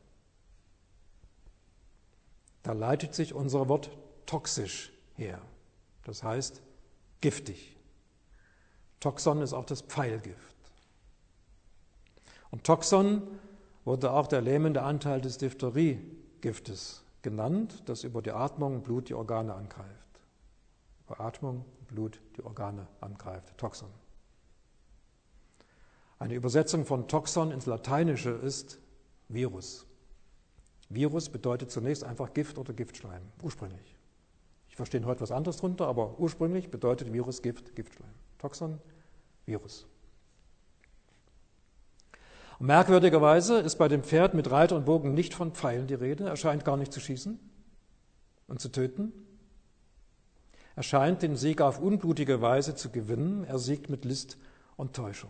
Da leitet sich unser Wort toxisch her. Das heißt giftig. Toxon ist auch das Pfeilgift. Und Toxon wurde auch der lähmende Anteil des Diphtheriegiftes genannt, das über die Atmung und Blut die Organe angreift. Über Atmung und Blut die Organe angreift. Toxon. Eine Übersetzung von Toxon ins Lateinische ist Virus. Virus bedeutet zunächst einfach Gift oder Giftschleim, ursprünglich. Ich verstehe heute was anderes drunter, aber ursprünglich bedeutet Virus Gift, Giftschleim. Toxon, Virus. Und merkwürdigerweise ist bei dem Pferd mit Reiter und Bogen nicht von Pfeilen die Rede. Er scheint gar nicht zu schießen und zu töten. Er scheint den Sieg auf unblutige Weise zu gewinnen. Er siegt mit List und Täuschung.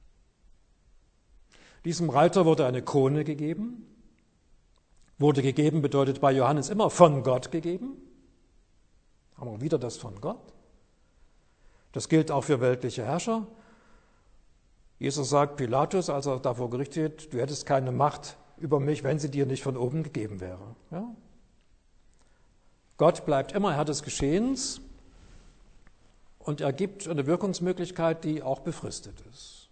Diesem Reiter wurde eine Krone gegeben. Wurde gegeben bedeutet bei Johannes immer von Gott gegeben. Haben wir wieder das von Gott. Das gilt auch für weltliche Herrscher. Jesus sagt Pilatus, als er davor gerichtet steht, du hättest keine Macht über mich, wenn sie dir nicht von oben gegeben wäre. Ja? Gott bleibt immer Herr des Geschehens und er gibt eine Wirkungsmöglichkeit, die auch befristet ist.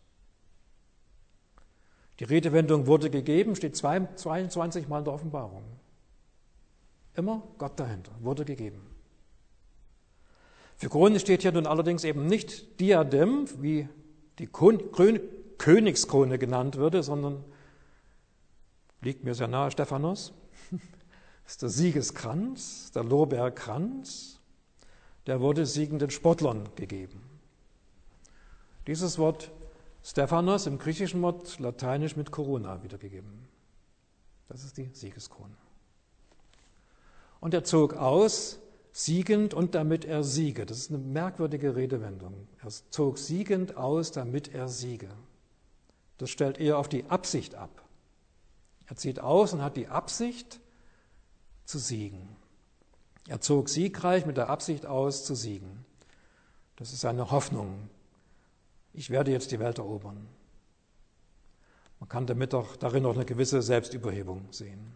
Die Redewendung wurde gegeben, steht 22 Mal in der Offenbarung. Immer Gott dahinter, wurde gegeben. Für Krone steht hier nun allerdings eben nicht Diadem, wie die Königskrone genannt würde, sondern, liegt mir sehr nahe, Stephanos, ist der Siegeskranz, der Lorbeerkranz, der wurde siegenden Sportlern gegeben. Dieses Wort Stephanos im griechischen Wort lateinisch mit Corona wiedergegeben. Das ist die Siegeskrone. Und er zog aus, siegend und damit er siege. Das ist eine merkwürdige Redewendung. Er zog siegend aus, damit er siege. Das stellt eher auf die Absicht ab. Er zieht aus und hat die Absicht zu siegen. Er zog siegreich mit der Absicht aus, zu siegen. Das ist seine Hoffnung. Ich werde jetzt die Welt erobern. Man kann damit auch darin noch eine gewisse Selbstüberhebung sehen.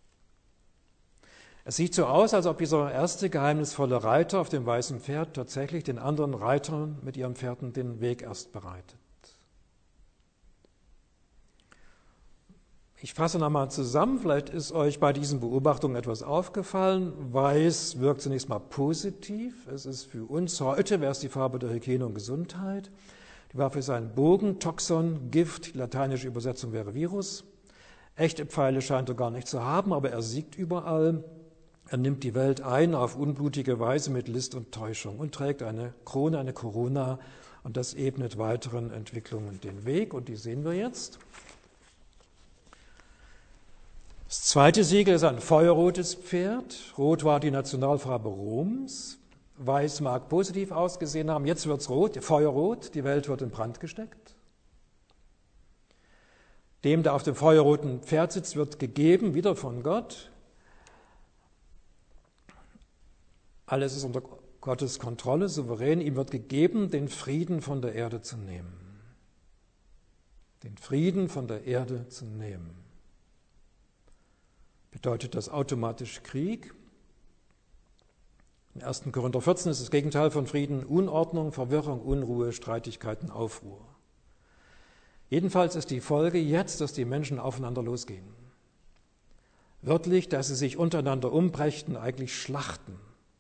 Es sieht so aus, als ob dieser erste geheimnisvolle Reiter auf dem weißen Pferd tatsächlich den anderen Reitern mit ihren Pferden den Weg erst bereitet. Ich fasse nochmal zusammen, vielleicht ist euch bei diesen Beobachtungen etwas aufgefallen. Weiß wirkt zunächst mal positiv. Es ist für uns heute, wäre es die Farbe der Hygiene und Gesundheit. Die Waffe ist ein Bogen, Toxon, Gift, die lateinische Übersetzung wäre Virus. Echte Pfeile scheint er gar nicht zu haben, aber er siegt überall. Er nimmt die Welt ein auf unblutige Weise mit List und Täuschung und trägt eine Krone, eine Corona, und das ebnet weiteren Entwicklungen den Weg, und die sehen wir jetzt. Das zweite Siegel ist ein feuerrotes Pferd. Rot war die Nationalfarbe Roms. Weiß mag positiv ausgesehen haben, jetzt wird es rot, feuerrot, die Welt wird in Brand gesteckt. Dem, der auf dem feuerroten Pferd sitzt, wird gegeben, wieder von Gott. Alles ist unter Gottes Kontrolle, souverän. Ihm wird gegeben, den Frieden von der Erde zu nehmen. Den Frieden von der Erde zu nehmen. Bedeutet das automatisch Krieg? In 1. Korinther 14 ist das Gegenteil von Frieden Unordnung, Verwirrung, Unruhe, Streitigkeiten, Aufruhr. Jedenfalls ist die Folge jetzt, dass die Menschen aufeinander losgehen. Wörtlich, dass sie sich untereinander umbrächten, eigentlich schlachten.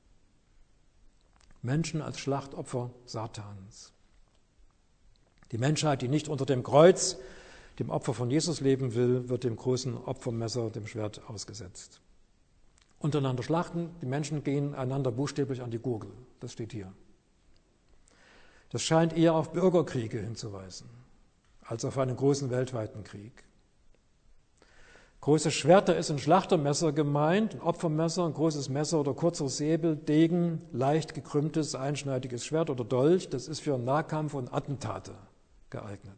Menschen als Schlachtopfer Satans. Die Menschheit, die nicht unter dem Kreuz, dem Opfer von Jesus leben will, wird dem großen Opfermesser, dem Schwert, ausgesetzt. Untereinander schlachten, die Menschen gehen einander buchstäblich an die Gurgel. Das steht hier. Das scheint eher auf Bürgerkriege hinzuweisen, als auf einen großen weltweiten Krieg. Große Schwerter ist ein Schlachtermesser gemeint, ein Opfermesser, ein großes Messer oder kurzer Säbel, Degen, leicht gekrümmtes, einschneidiges Schwert oder Dolch, das ist für Nahkampf und Attentate geeignet.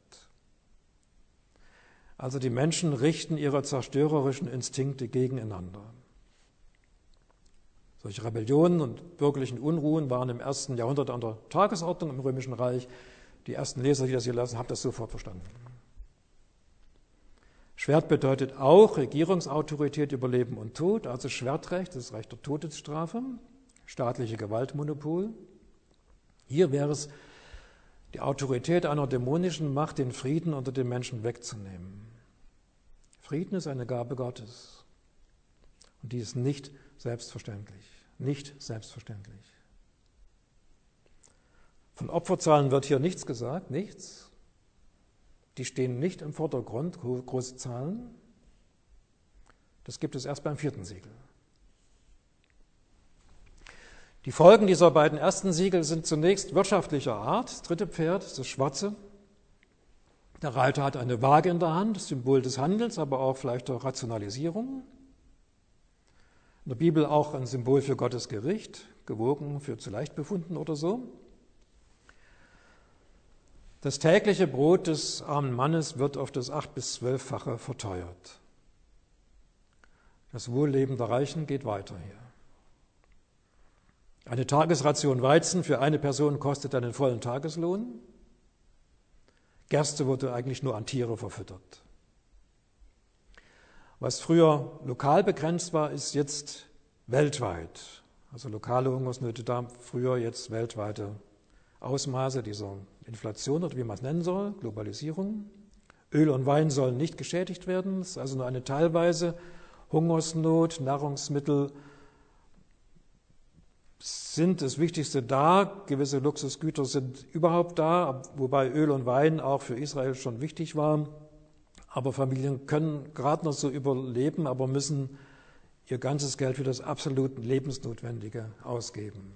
Also die Menschen richten ihre zerstörerischen Instinkte gegeneinander. Solche Rebellionen und bürgerlichen Unruhen waren im 1. Jahrhundert an der Tagesordnung im Römischen Reich. Die ersten Leser, die das hier lasen, haben das sofort verstanden. Schwert bedeutet auch Regierungsautorität über Leben und Tod, also Schwertrecht, das Recht der Todesstrafe, staatliche Gewaltmonopol. Hier wäre es die Autorität einer dämonischen Macht, den Frieden unter den Menschen wegzunehmen. Frieden ist eine Gabe Gottes. Und die ist nicht selbstverständlich. Nicht selbstverständlich. Von Opferzahlen wird hier nichts gesagt, nichts. Die stehen nicht im Vordergrund, große Zahlen. Das gibt es erst beim 4. Siegel. Die Folgen dieser beiden ersten Siegel sind zunächst wirtschaftlicher Art. Das 3. Pferd, das schwarze. Der Reiter hat eine Waage in der Hand, das Symbol des Handels, aber auch vielleicht der Rationalisierung. In der Bibel auch ein Symbol für Gottes Gericht, gewogen für zu leicht befunden oder so. Das tägliche Brot des armen Mannes wird auf das 8- bis 12-fache verteuert. Das Wohlleben der Reichen geht weiter hier. Eine Tagesration Weizen für eine Person kostet einen vollen Tageslohn. Gerste wurde eigentlich nur an Tiere verfüttert. Was früher lokal begrenzt war, ist jetzt weltweit. Also lokale Hungersnöte da, früher jetzt weltweite Ausmaße dieser Inflation oder wie man es nennen soll, Globalisierung. Öl und Wein sollen nicht geschädigt werden, es ist also nur eine teilweise Hungersnot, Nahrungsmittel sind das Wichtigste da, gewisse Luxusgüter sind überhaupt da, wobei Öl und Wein auch für Israel schon wichtig waren. Aber Familien können gerade noch so überleben, aber müssen ihr ganzes Geld für das absolut Lebensnotwendige ausgeben.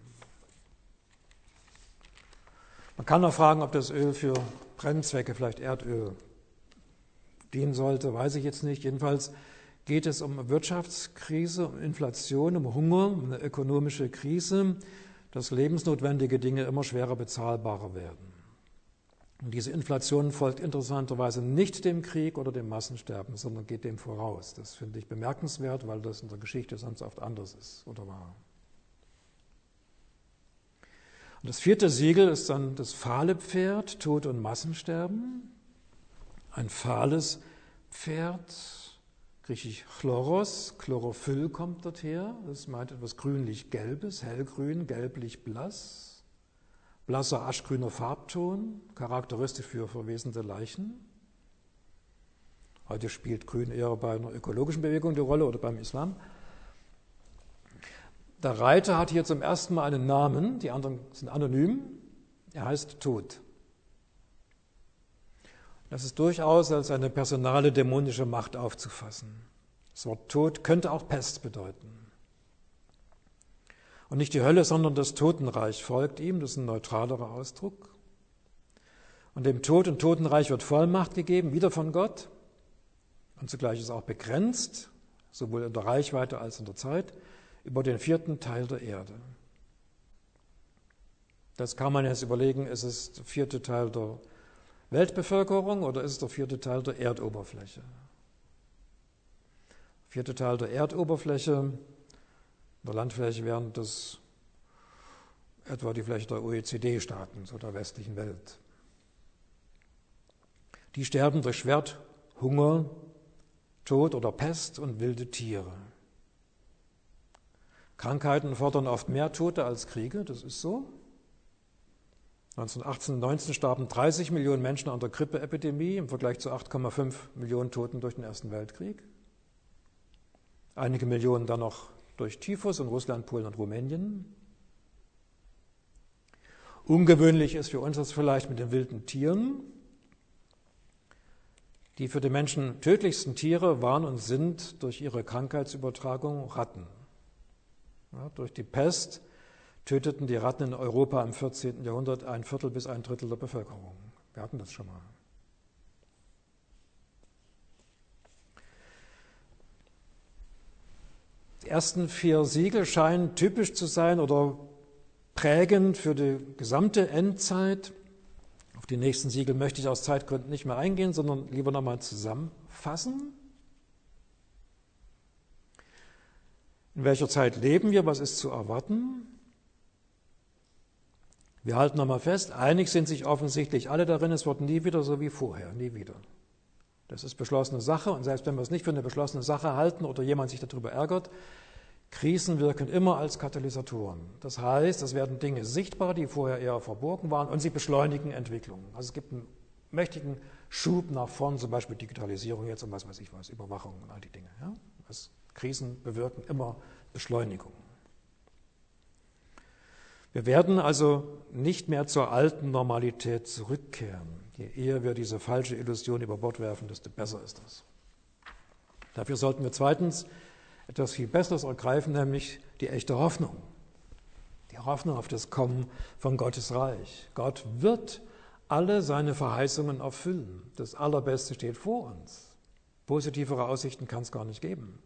Man kann auch fragen, ob das Öl für Brennzwecke, vielleicht Erdöl, dienen sollte, weiß ich jetzt nicht. Jedenfalls geht es um Wirtschaftskrise, um Inflation, um Hunger, um eine ökonomische Krise, dass lebensnotwendige Dinge immer schwerer bezahlbarer werden. Und diese Inflation folgt interessanterweise nicht dem Krieg oder dem Massensterben, sondern geht dem voraus. Das finde ich bemerkenswert, weil das in der Geschichte sonst oft anders ist oder war. Und das 4. Siegel ist dann das fahle Pferd, Tod und Massensterben. Ein fahles Pferd, griechisch Chloros, Chlorophyll kommt dort her. Das meint etwas grünlich-gelbes, hellgrün, gelblich-blass. Blasser aschgrüner Farbton, charakteristisch für verwesende Leichen. Heute spielt Grün eher bei einer ökologischen Bewegung die Rolle oder beim Islam. Der Reiter hat hier zum ersten Mal einen Namen, die anderen sind anonym. Er heißt Tod. Das ist durchaus als eine personale dämonische Macht aufzufassen. Das Wort Tod könnte auch Pest bedeuten. Und nicht die Hölle, sondern das Totenreich folgt ihm, das ist ein neutralerer Ausdruck. Und dem Tod und Totenreich wird Vollmacht gegeben, wieder von Gott. Und zugleich ist auch begrenzt, sowohl in der Reichweite als in der Zeit, über den 4. Teil der Erde. Das kann man jetzt überlegen, ist es der 4. Teil der Weltbevölkerung oder ist es der 4. Teil der Erdoberfläche? 4. Teil der Erdoberfläche, der Landfläche wären das etwa die Fläche der OECD-Staaten, so der westlichen Welt. Die sterben durch Schwert, Hunger, Tod oder Pest und wilde Tiere. Krankheiten fordern oft mehr Tote als Kriege, das ist so. 1918 und 19 starben 30 Millionen Menschen an der Grippeepidemie im Vergleich zu 8,5 Millionen Toten durch den Ersten Weltkrieg. Einige Millionen dann noch durch Typhus in Russland, Polen und Rumänien. Ungewöhnlich ist für uns das vielleicht mit den wilden Tieren. Die für den Menschen tödlichsten Tiere waren und sind durch ihre Krankheitsübertragung Ratten. Ja, durch die Pest töteten die Ratten in Europa im 14. Jahrhundert 1/4 bis 1/3 der Bevölkerung. Wir hatten das schon mal. Die ersten 4 Siegel scheinen typisch zu sein oder prägend für die gesamte Endzeit. Auf die nächsten Siegel möchte ich aus Zeitgründen nicht mehr eingehen, sondern lieber nochmal zusammenfassen. In welcher Zeit leben wir? Was ist zu erwarten? Wir halten nochmal fest, einig sind sich offensichtlich alle darin, es wird nie wieder so wie vorher, nie wieder. Das ist beschlossene Sache und selbst wenn wir es nicht für eine beschlossene Sache halten oder jemand sich darüber ärgert, Krisen wirken immer als Katalysatoren. Das heißt, es werden Dinge sichtbar, die vorher eher verborgen waren und sie beschleunigen Entwicklungen. Also es gibt einen mächtigen Schub nach vorn, zum Beispiel Digitalisierung jetzt und was weiß ich was, Überwachung und all die Dinge. Ja? Krisen bewirken immer Beschleunigung. Wir werden also nicht mehr zur alten Normalität zurückkehren. Je eher wir diese falsche Illusion über Bord werfen, desto besser ist das. Dafür sollten wir zweitens etwas viel Besseres ergreifen, nämlich die echte Hoffnung. Die Hoffnung auf das Kommen von Gottes Reich. Gott wird alle seine Verheißungen erfüllen. Das Allerbeste steht vor uns. Positivere Aussichten kann es gar nicht geben.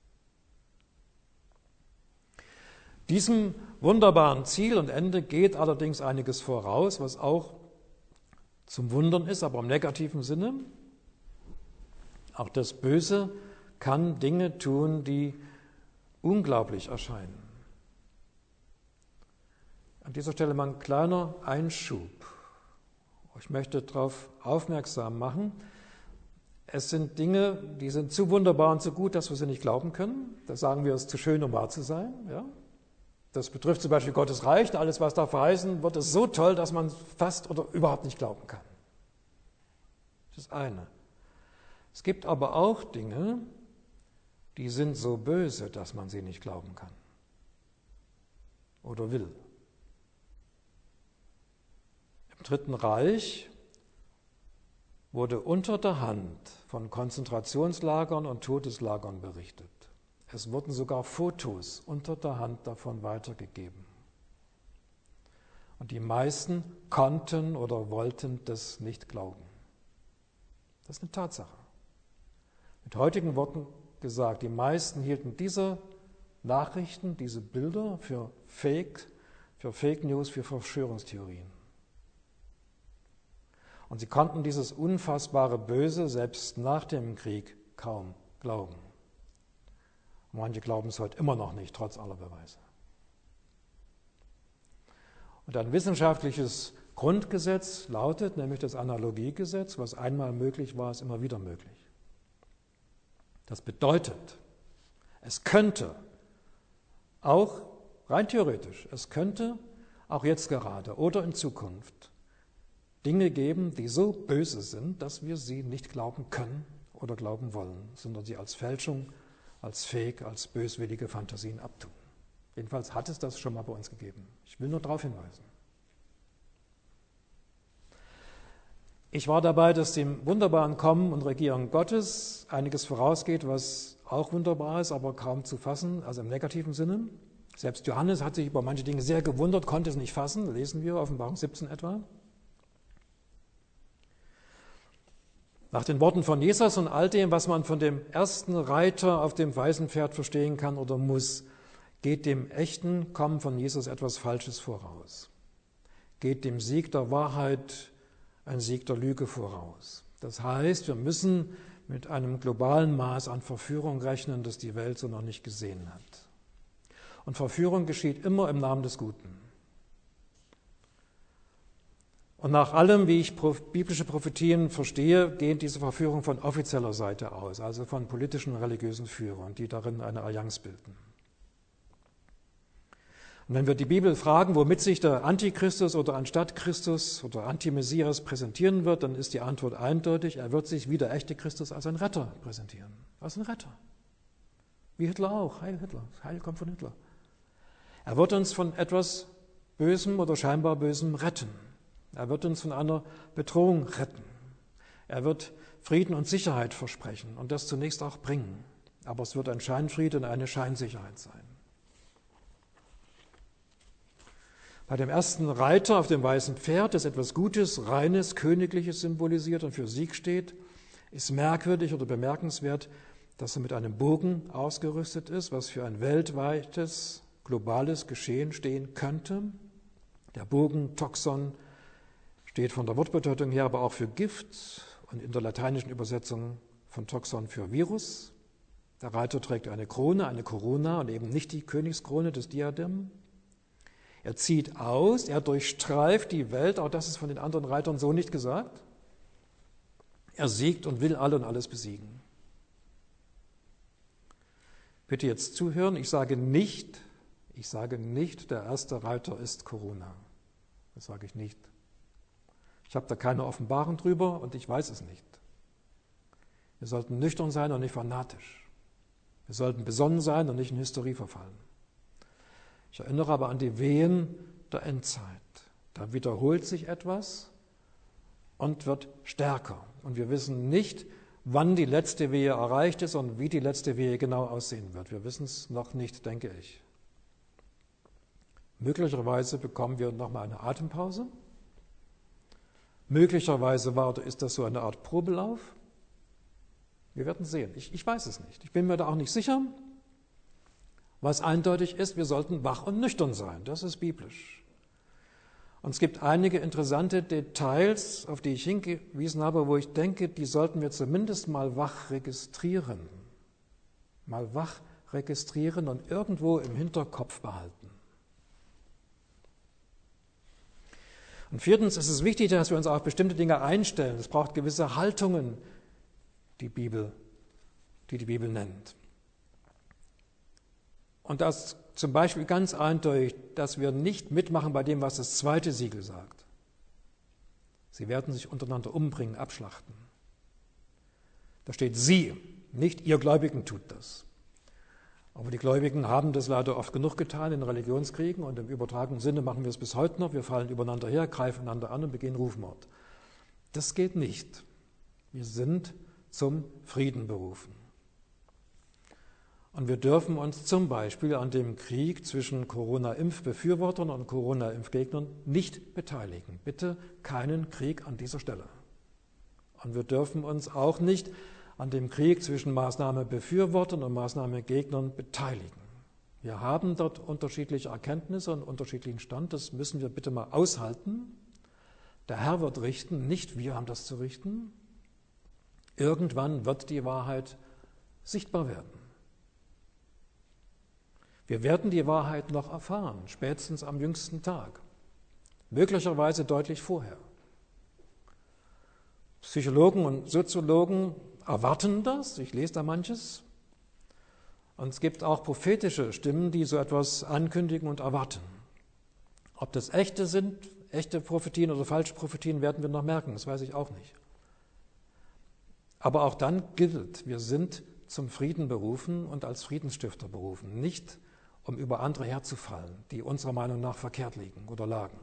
Diesem wunderbaren Ziel und Ende geht allerdings einiges voraus, was auch zum Wundern ist, aber im negativen Sinne. Auch das Böse kann Dinge tun, die unglaublich erscheinen. An dieser Stelle mal ein kleiner Einschub. Ich möchte darauf aufmerksam machen, es sind Dinge, die sind zu wunderbar und zu gut, dass wir sie nicht glauben können. Da sagen wir, es ist zu schön, um wahr zu sein. Ja? Das betrifft zum Beispiel Gottes Reich. Alles, was da verheißen wird, ist so toll, dass man fast oder überhaupt nicht glauben kann. Das ist eine. Es gibt aber auch Dinge, die sind so böse, dass man sie nicht glauben kann oder will. Im Dritten Reich wurde unter der Hand von Konzentrationslagern und Todeslagern berichtet. Es wurden sogar Fotos unter der Hand davon weitergegeben. Und die meisten konnten oder wollten das nicht glauben. Das ist eine Tatsache. Mit heutigen Worten gesagt, die meisten hielten diese Nachrichten, diese Bilder für Fake News, für Verschwörungstheorien. Und sie konnten dieses unfassbare Böse selbst nach dem Krieg kaum glauben. Manche glauben es heute immer noch nicht, trotz aller Beweise. Und ein wissenschaftliches Grundgesetz lautet, nämlich das Analogiegesetz, was einmal möglich war, ist immer wieder möglich. Das bedeutet, es könnte auch, rein theoretisch, es könnte auch jetzt gerade oder in Zukunft Dinge geben, die so böse sind, dass wir sie nicht glauben können oder glauben wollen, sondern sie als Fälschung, als Fake, als böswillige Fantasien abtun. Jedenfalls hat es das schon mal bei uns gegeben. Ich will nur darauf hinweisen. Ich war dabei, dass dem wunderbaren Kommen und Regieren Gottes einiges vorausgeht, was auch wunderbar ist, aber kaum zu fassen, also im negativen Sinne. Selbst Johannes hat sich über manche Dinge sehr gewundert, konnte es nicht fassen, lesen wir, Offenbarung 17 etwa. Nach den Worten von Jesus und all dem, was man von dem ersten Reiter auf dem weißen Pferd verstehen kann oder muss, geht dem echten Kommen von Jesus etwas Falsches voraus. Geht dem Sieg der Wahrheit ein Sieg der Lüge voraus. Das heißt, wir müssen mit einem globalen Maß an Verführung rechnen, das die Welt so noch nicht gesehen hat. Und Verführung geschieht immer im Namen des Guten. Und nach allem, wie ich biblische Prophetien verstehe, geht diese Verführung von offizieller Seite aus, also von politischen und religiösen Führern, die darin eine Allianz bilden. Und wenn wir die Bibel fragen, womit sich der Antichristus oder anstatt Christus oder Antimessias präsentieren wird, dann ist die Antwort eindeutig, er wird sich wie der echte Christus als ein Retter präsentieren. Als ein Retter. Wie Hitler auch, Heil Hitler, das Heil kommt von Hitler. Er wird uns von etwas Bösem oder scheinbar Bösem retten. Er wird uns von einer Bedrohung retten. Er wird Frieden und Sicherheit versprechen und das zunächst auch bringen. Aber es wird ein Scheinfriede und eine Scheinsicherheit sein. Bei dem ersten Reiter auf dem weißen Pferd, das etwas Gutes, Reines, Königliches symbolisiert und für Sieg steht, ist merkwürdig oder bemerkenswert, dass er mit einem Bogen ausgerüstet ist, was für ein weltweites, globales Geschehen stehen könnte. Der Bogen, Toxon, steht von der Wortbedeutung her aber auch für Gift und in der lateinischen Übersetzung von Toxon für Virus. Der Reiter trägt eine Krone, eine Corona und eben nicht die Königskrone, das Diadem. Er zieht aus, er durchstreift die Welt, auch das ist von den anderen Reitern so nicht gesagt. Er siegt und will alle und alles besiegen. Bitte jetzt zuhören, ich sage nicht, der erste Reiter ist Corona. Das sage ich nicht. Ich habe da keine Offenbarung drüber und ich weiß es nicht. Wir sollten nüchtern sein und nicht fanatisch. Wir sollten besonnen sein und nicht in Hysterie verfallen. Ich erinnere aber an die Wehen der Endzeit. Da wiederholt sich etwas und wird stärker. Und wir wissen nicht, wann die letzte Wehe erreicht ist und wie die letzte Wehe genau aussehen wird. Wir wissen es noch nicht, denke ich. Möglicherweise bekommen wir nochmal eine Atempause. möglicherweise war oder ist das so eine Art Probelauf? Wir werden sehen. Ich weiß es nicht. Ich bin mir da auch nicht sicher. Was eindeutig ist, wir sollten wach und nüchtern sein. Das ist biblisch. Und es gibt einige interessante Details, auf die ich hingewiesen habe, wo ich denke, die sollten wir zumindest mal wach registrieren. Mal wach registrieren und irgendwo im Hinterkopf behalten. Und viertens ist es wichtig, dass wir uns auf bestimmte Dinge einstellen. Es braucht gewisse Haltungen, die die Bibel nennt. Und das zum Beispiel ganz eindeutig, dass wir nicht mitmachen bei dem, was das zweite Siegel sagt. Sie werden sich untereinander umbringen, abschlachten. Da steht sie, nicht ihr Gläubigen tut das. Aber die Gläubigen haben das leider oft genug getan in Religionskriegen und im übertragenen Sinne machen wir es bis heute noch. Wir fallen übereinander her, greifen einander an und begehen Rufmord. Das geht nicht. Wir sind zum Frieden berufen. Und wir dürfen uns zum Beispiel an dem Krieg zwischen Corona-Impfbefürwortern und Corona-Impfgegnern nicht beteiligen. Bitte keinen Krieg an dieser Stelle. Und wir dürfen uns auch nicht an dem Krieg zwischen Maßnahmebefürwortern und Maßnahmegegnern beteiligen. Wir haben dort unterschiedliche Erkenntnisse und unterschiedlichen Stand. Das müssen wir bitte mal aushalten. Der Herr wird richten, nicht wir haben das zu richten. Irgendwann wird die Wahrheit sichtbar werden. Wir werden die Wahrheit noch erfahren, spätestens am jüngsten Tag, möglicherweise deutlich vorher. Psychologen und Soziologen erwarten das, ich lese da manches. Und es gibt auch prophetische Stimmen, die so etwas ankündigen und erwarten. Ob das echte sind, echte Prophetien oder falsche Prophetien, werden wir noch merken, das weiß ich auch nicht. Aber auch dann gilt, wir sind zum Frieden berufen und als Friedensstifter berufen, nicht um über andere herzufallen, die unserer Meinung nach verkehrt liegen oder lagen.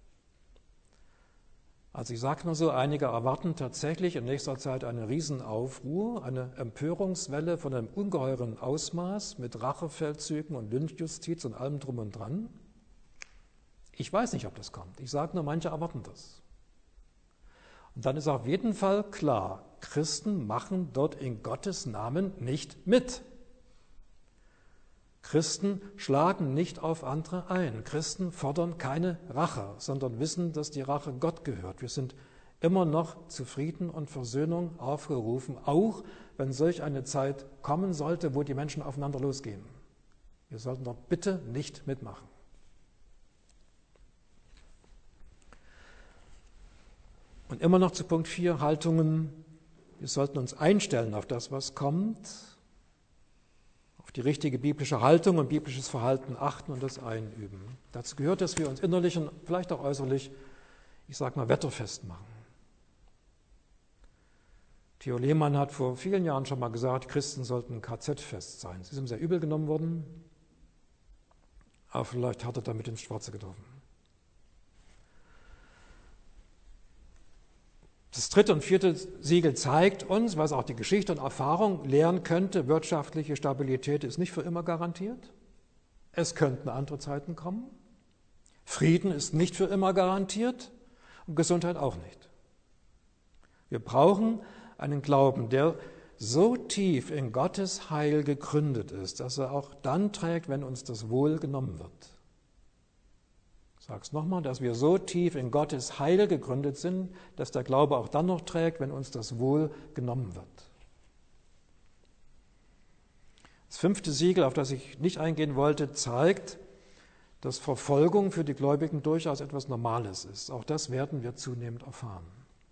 Also ich sage nur so, einige erwarten tatsächlich in nächster Zeit eine Riesenaufruhr, eine Empörungswelle von einem ungeheuren Ausmaß mit Rachefeldzügen und Lynchjustiz und allem drum und dran. Ich weiß nicht, ob das kommt. Ich sage nur, manche erwarten das. Und dann ist auf jeden Fall klar, Christen machen dort in Gottes Namen nicht mit. Christen schlagen nicht auf andere ein. Christen fordern keine Rache, sondern wissen, dass die Rache Gott gehört. Wir sind immer noch zu Frieden und Versöhnung aufgerufen, auch wenn solch eine Zeit kommen sollte, wo die Menschen aufeinander losgehen. Wir sollten dort bitte nicht mitmachen. Und immer noch zu Punkt 4, Haltungen. Wir sollten uns einstellen auf das, was kommt, auf die richtige biblische Haltung und biblisches Verhalten achten und das einüben. Dazu gehört, dass wir uns innerlich und vielleicht auch äußerlich, ich sage mal, wetterfest machen. Theo Lehmann hat vor vielen Jahren schon mal gesagt, Christen sollten KZ-fest sein. Sie sind sehr übel genommen worden, aber vielleicht hat er damit ins Schwarze getroffen. Das dritte und vierte Siegel zeigt uns, was auch die Geschichte und Erfahrung lehren könnte, wirtschaftliche Stabilität ist nicht für immer garantiert. Es könnten andere Zeiten kommen. Frieden ist nicht für immer garantiert und Gesundheit auch nicht. Wir brauchen einen Glauben, der so tief in Gottes Heil gegründet ist, dass er auch dann trägt, wenn uns das Wohl genommen wird. Ich sage es nochmal, dass wir so tief in Gottes Heil gegründet sind, dass der Glaube auch dann noch trägt, wenn uns das Wohl genommen wird. Das fünfte Siegel, auf das ich nicht eingehen wollte, zeigt, dass Verfolgung für die Gläubigen durchaus etwas Normales ist. Auch das werden wir zunehmend erfahren.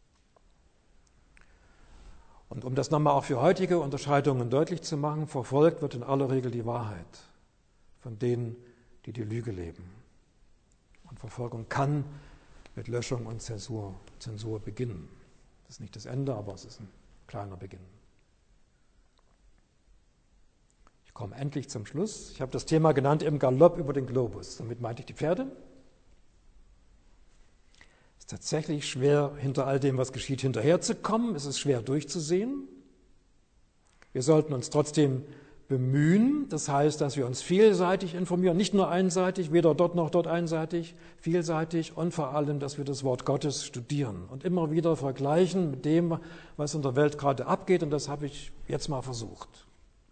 Und um das nochmal auch für heutige Unterscheidungen deutlich zu machen, verfolgt wird in aller Regel die Wahrheit von denen, die die Lüge leben. Und Verfolgung kann mit Löschung und Zensur beginnen. Das ist nicht das Ende, aber es ist ein kleiner Beginn. Ich komme endlich zum Schluss. Ich habe das Thema genannt im Galopp über den Globus. Damit meinte ich die Pferde. Es ist tatsächlich schwer, hinter all dem, was geschieht, hinterherzukommen. Es ist schwer durchzusehen. Wir sollten uns trotzdem bemühen. Das heißt, dass wir uns vielseitig informieren, nicht nur einseitig, weder dort noch dort einseitig, vielseitig und vor allem, dass wir das Wort Gottes studieren und immer wieder vergleichen mit dem, was in der Welt gerade abgeht. Und das habe ich jetzt mal versucht.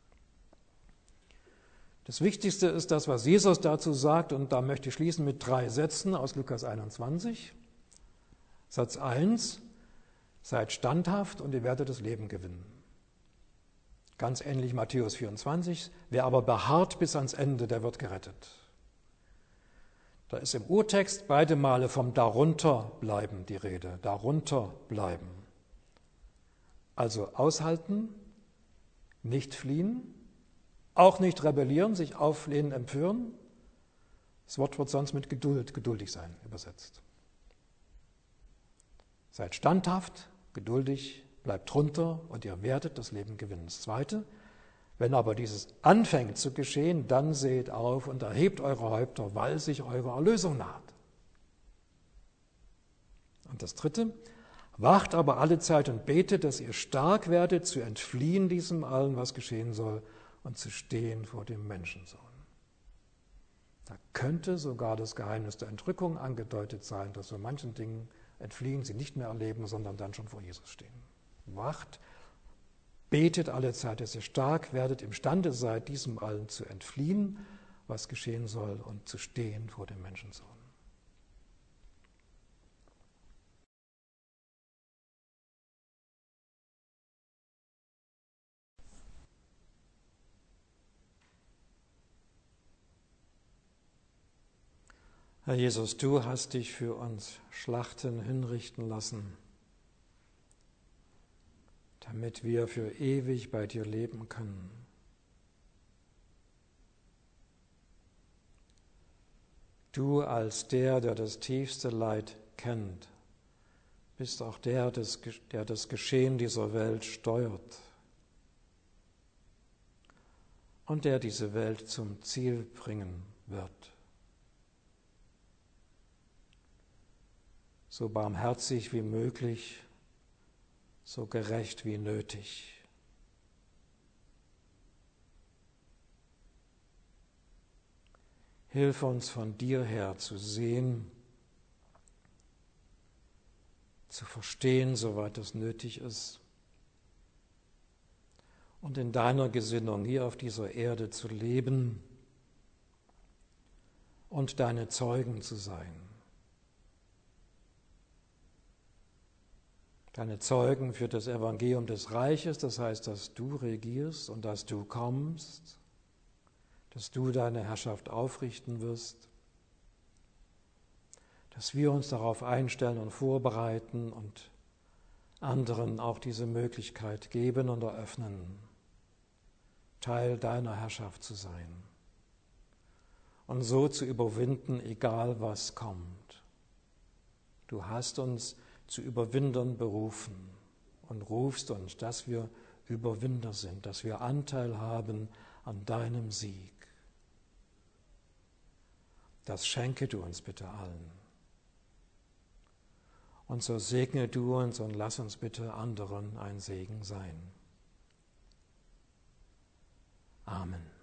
Das Wichtigste ist das, was Jesus dazu sagt, und da möchte ich schließen mit 3 Sätzen aus Lukas 21. Satz 1: Seid standhaft und ihr werdet das Leben gewinnen. Ganz ähnlich Matthäus 24. Wer aber beharrt bis ans Ende, der wird gerettet. Da ist im Urtext beide Male vom Darunterbleiben die Rede. Darunterbleiben. Also aushalten, nicht fliehen, auch nicht rebellieren, sich auflehnen, empören. Das Wort wird sonst mit Geduld, geduldig sein übersetzt. Seid standhaft, geduldig, bleibt drunter und ihr werdet das Leben gewinnen. Das Zweite: Wenn aber dieses anfängt zu geschehen, dann seht auf und erhebt eure Häupter, weil sich eure Erlösung naht. Und das Dritte: Wacht aber alle Zeit und betet, dass ihr stark werdet, zu entfliehen diesem allen, was geschehen soll, und zu stehen vor dem Menschensohn. Da könnte sogar das Geheimnis der Entrückung angedeutet sein, dass wir manchen Dingen entfliehen, sie nicht mehr erleben, sondern dann schon vor Jesus stehen. Wacht, betet alle Zeit, dass ihr stark werdet, imstande seid, diesem allen zu entfliehen, was geschehen soll, und zu stehen vor dem Menschensohn. Herr Jesus, du hast dich für uns schlachten, hinrichten lassen, damit wir für ewig bei dir leben können. Du als der das tiefste Leid kennt, bist auch der das Geschehen dieser Welt steuert und der diese Welt zum Ziel bringen wird. So barmherzig wie möglich, so gerecht wie nötig. Hilf uns von dir her zu sehen, zu verstehen, soweit es nötig ist, und in deiner Gesinnung hier auf dieser Erde zu leben und deine Zeugen zu sein. Deine Zeugen für das Evangelium des Reiches, das heißt, dass du regierst und dass du kommst, dass du deine Herrschaft aufrichten wirst, dass wir uns darauf einstellen und vorbereiten und anderen auch diese Möglichkeit geben und eröffnen, Teil deiner Herrschaft zu sein und so zu überwinden, egal was kommt. Du hast uns zu Überwindern berufen und rufst uns, dass wir Überwinder sind, dass wir Anteil haben an deinem Sieg. Das schenke du uns bitte allen. Und so segne du uns und lass uns bitte anderen ein Segen sein. Amen.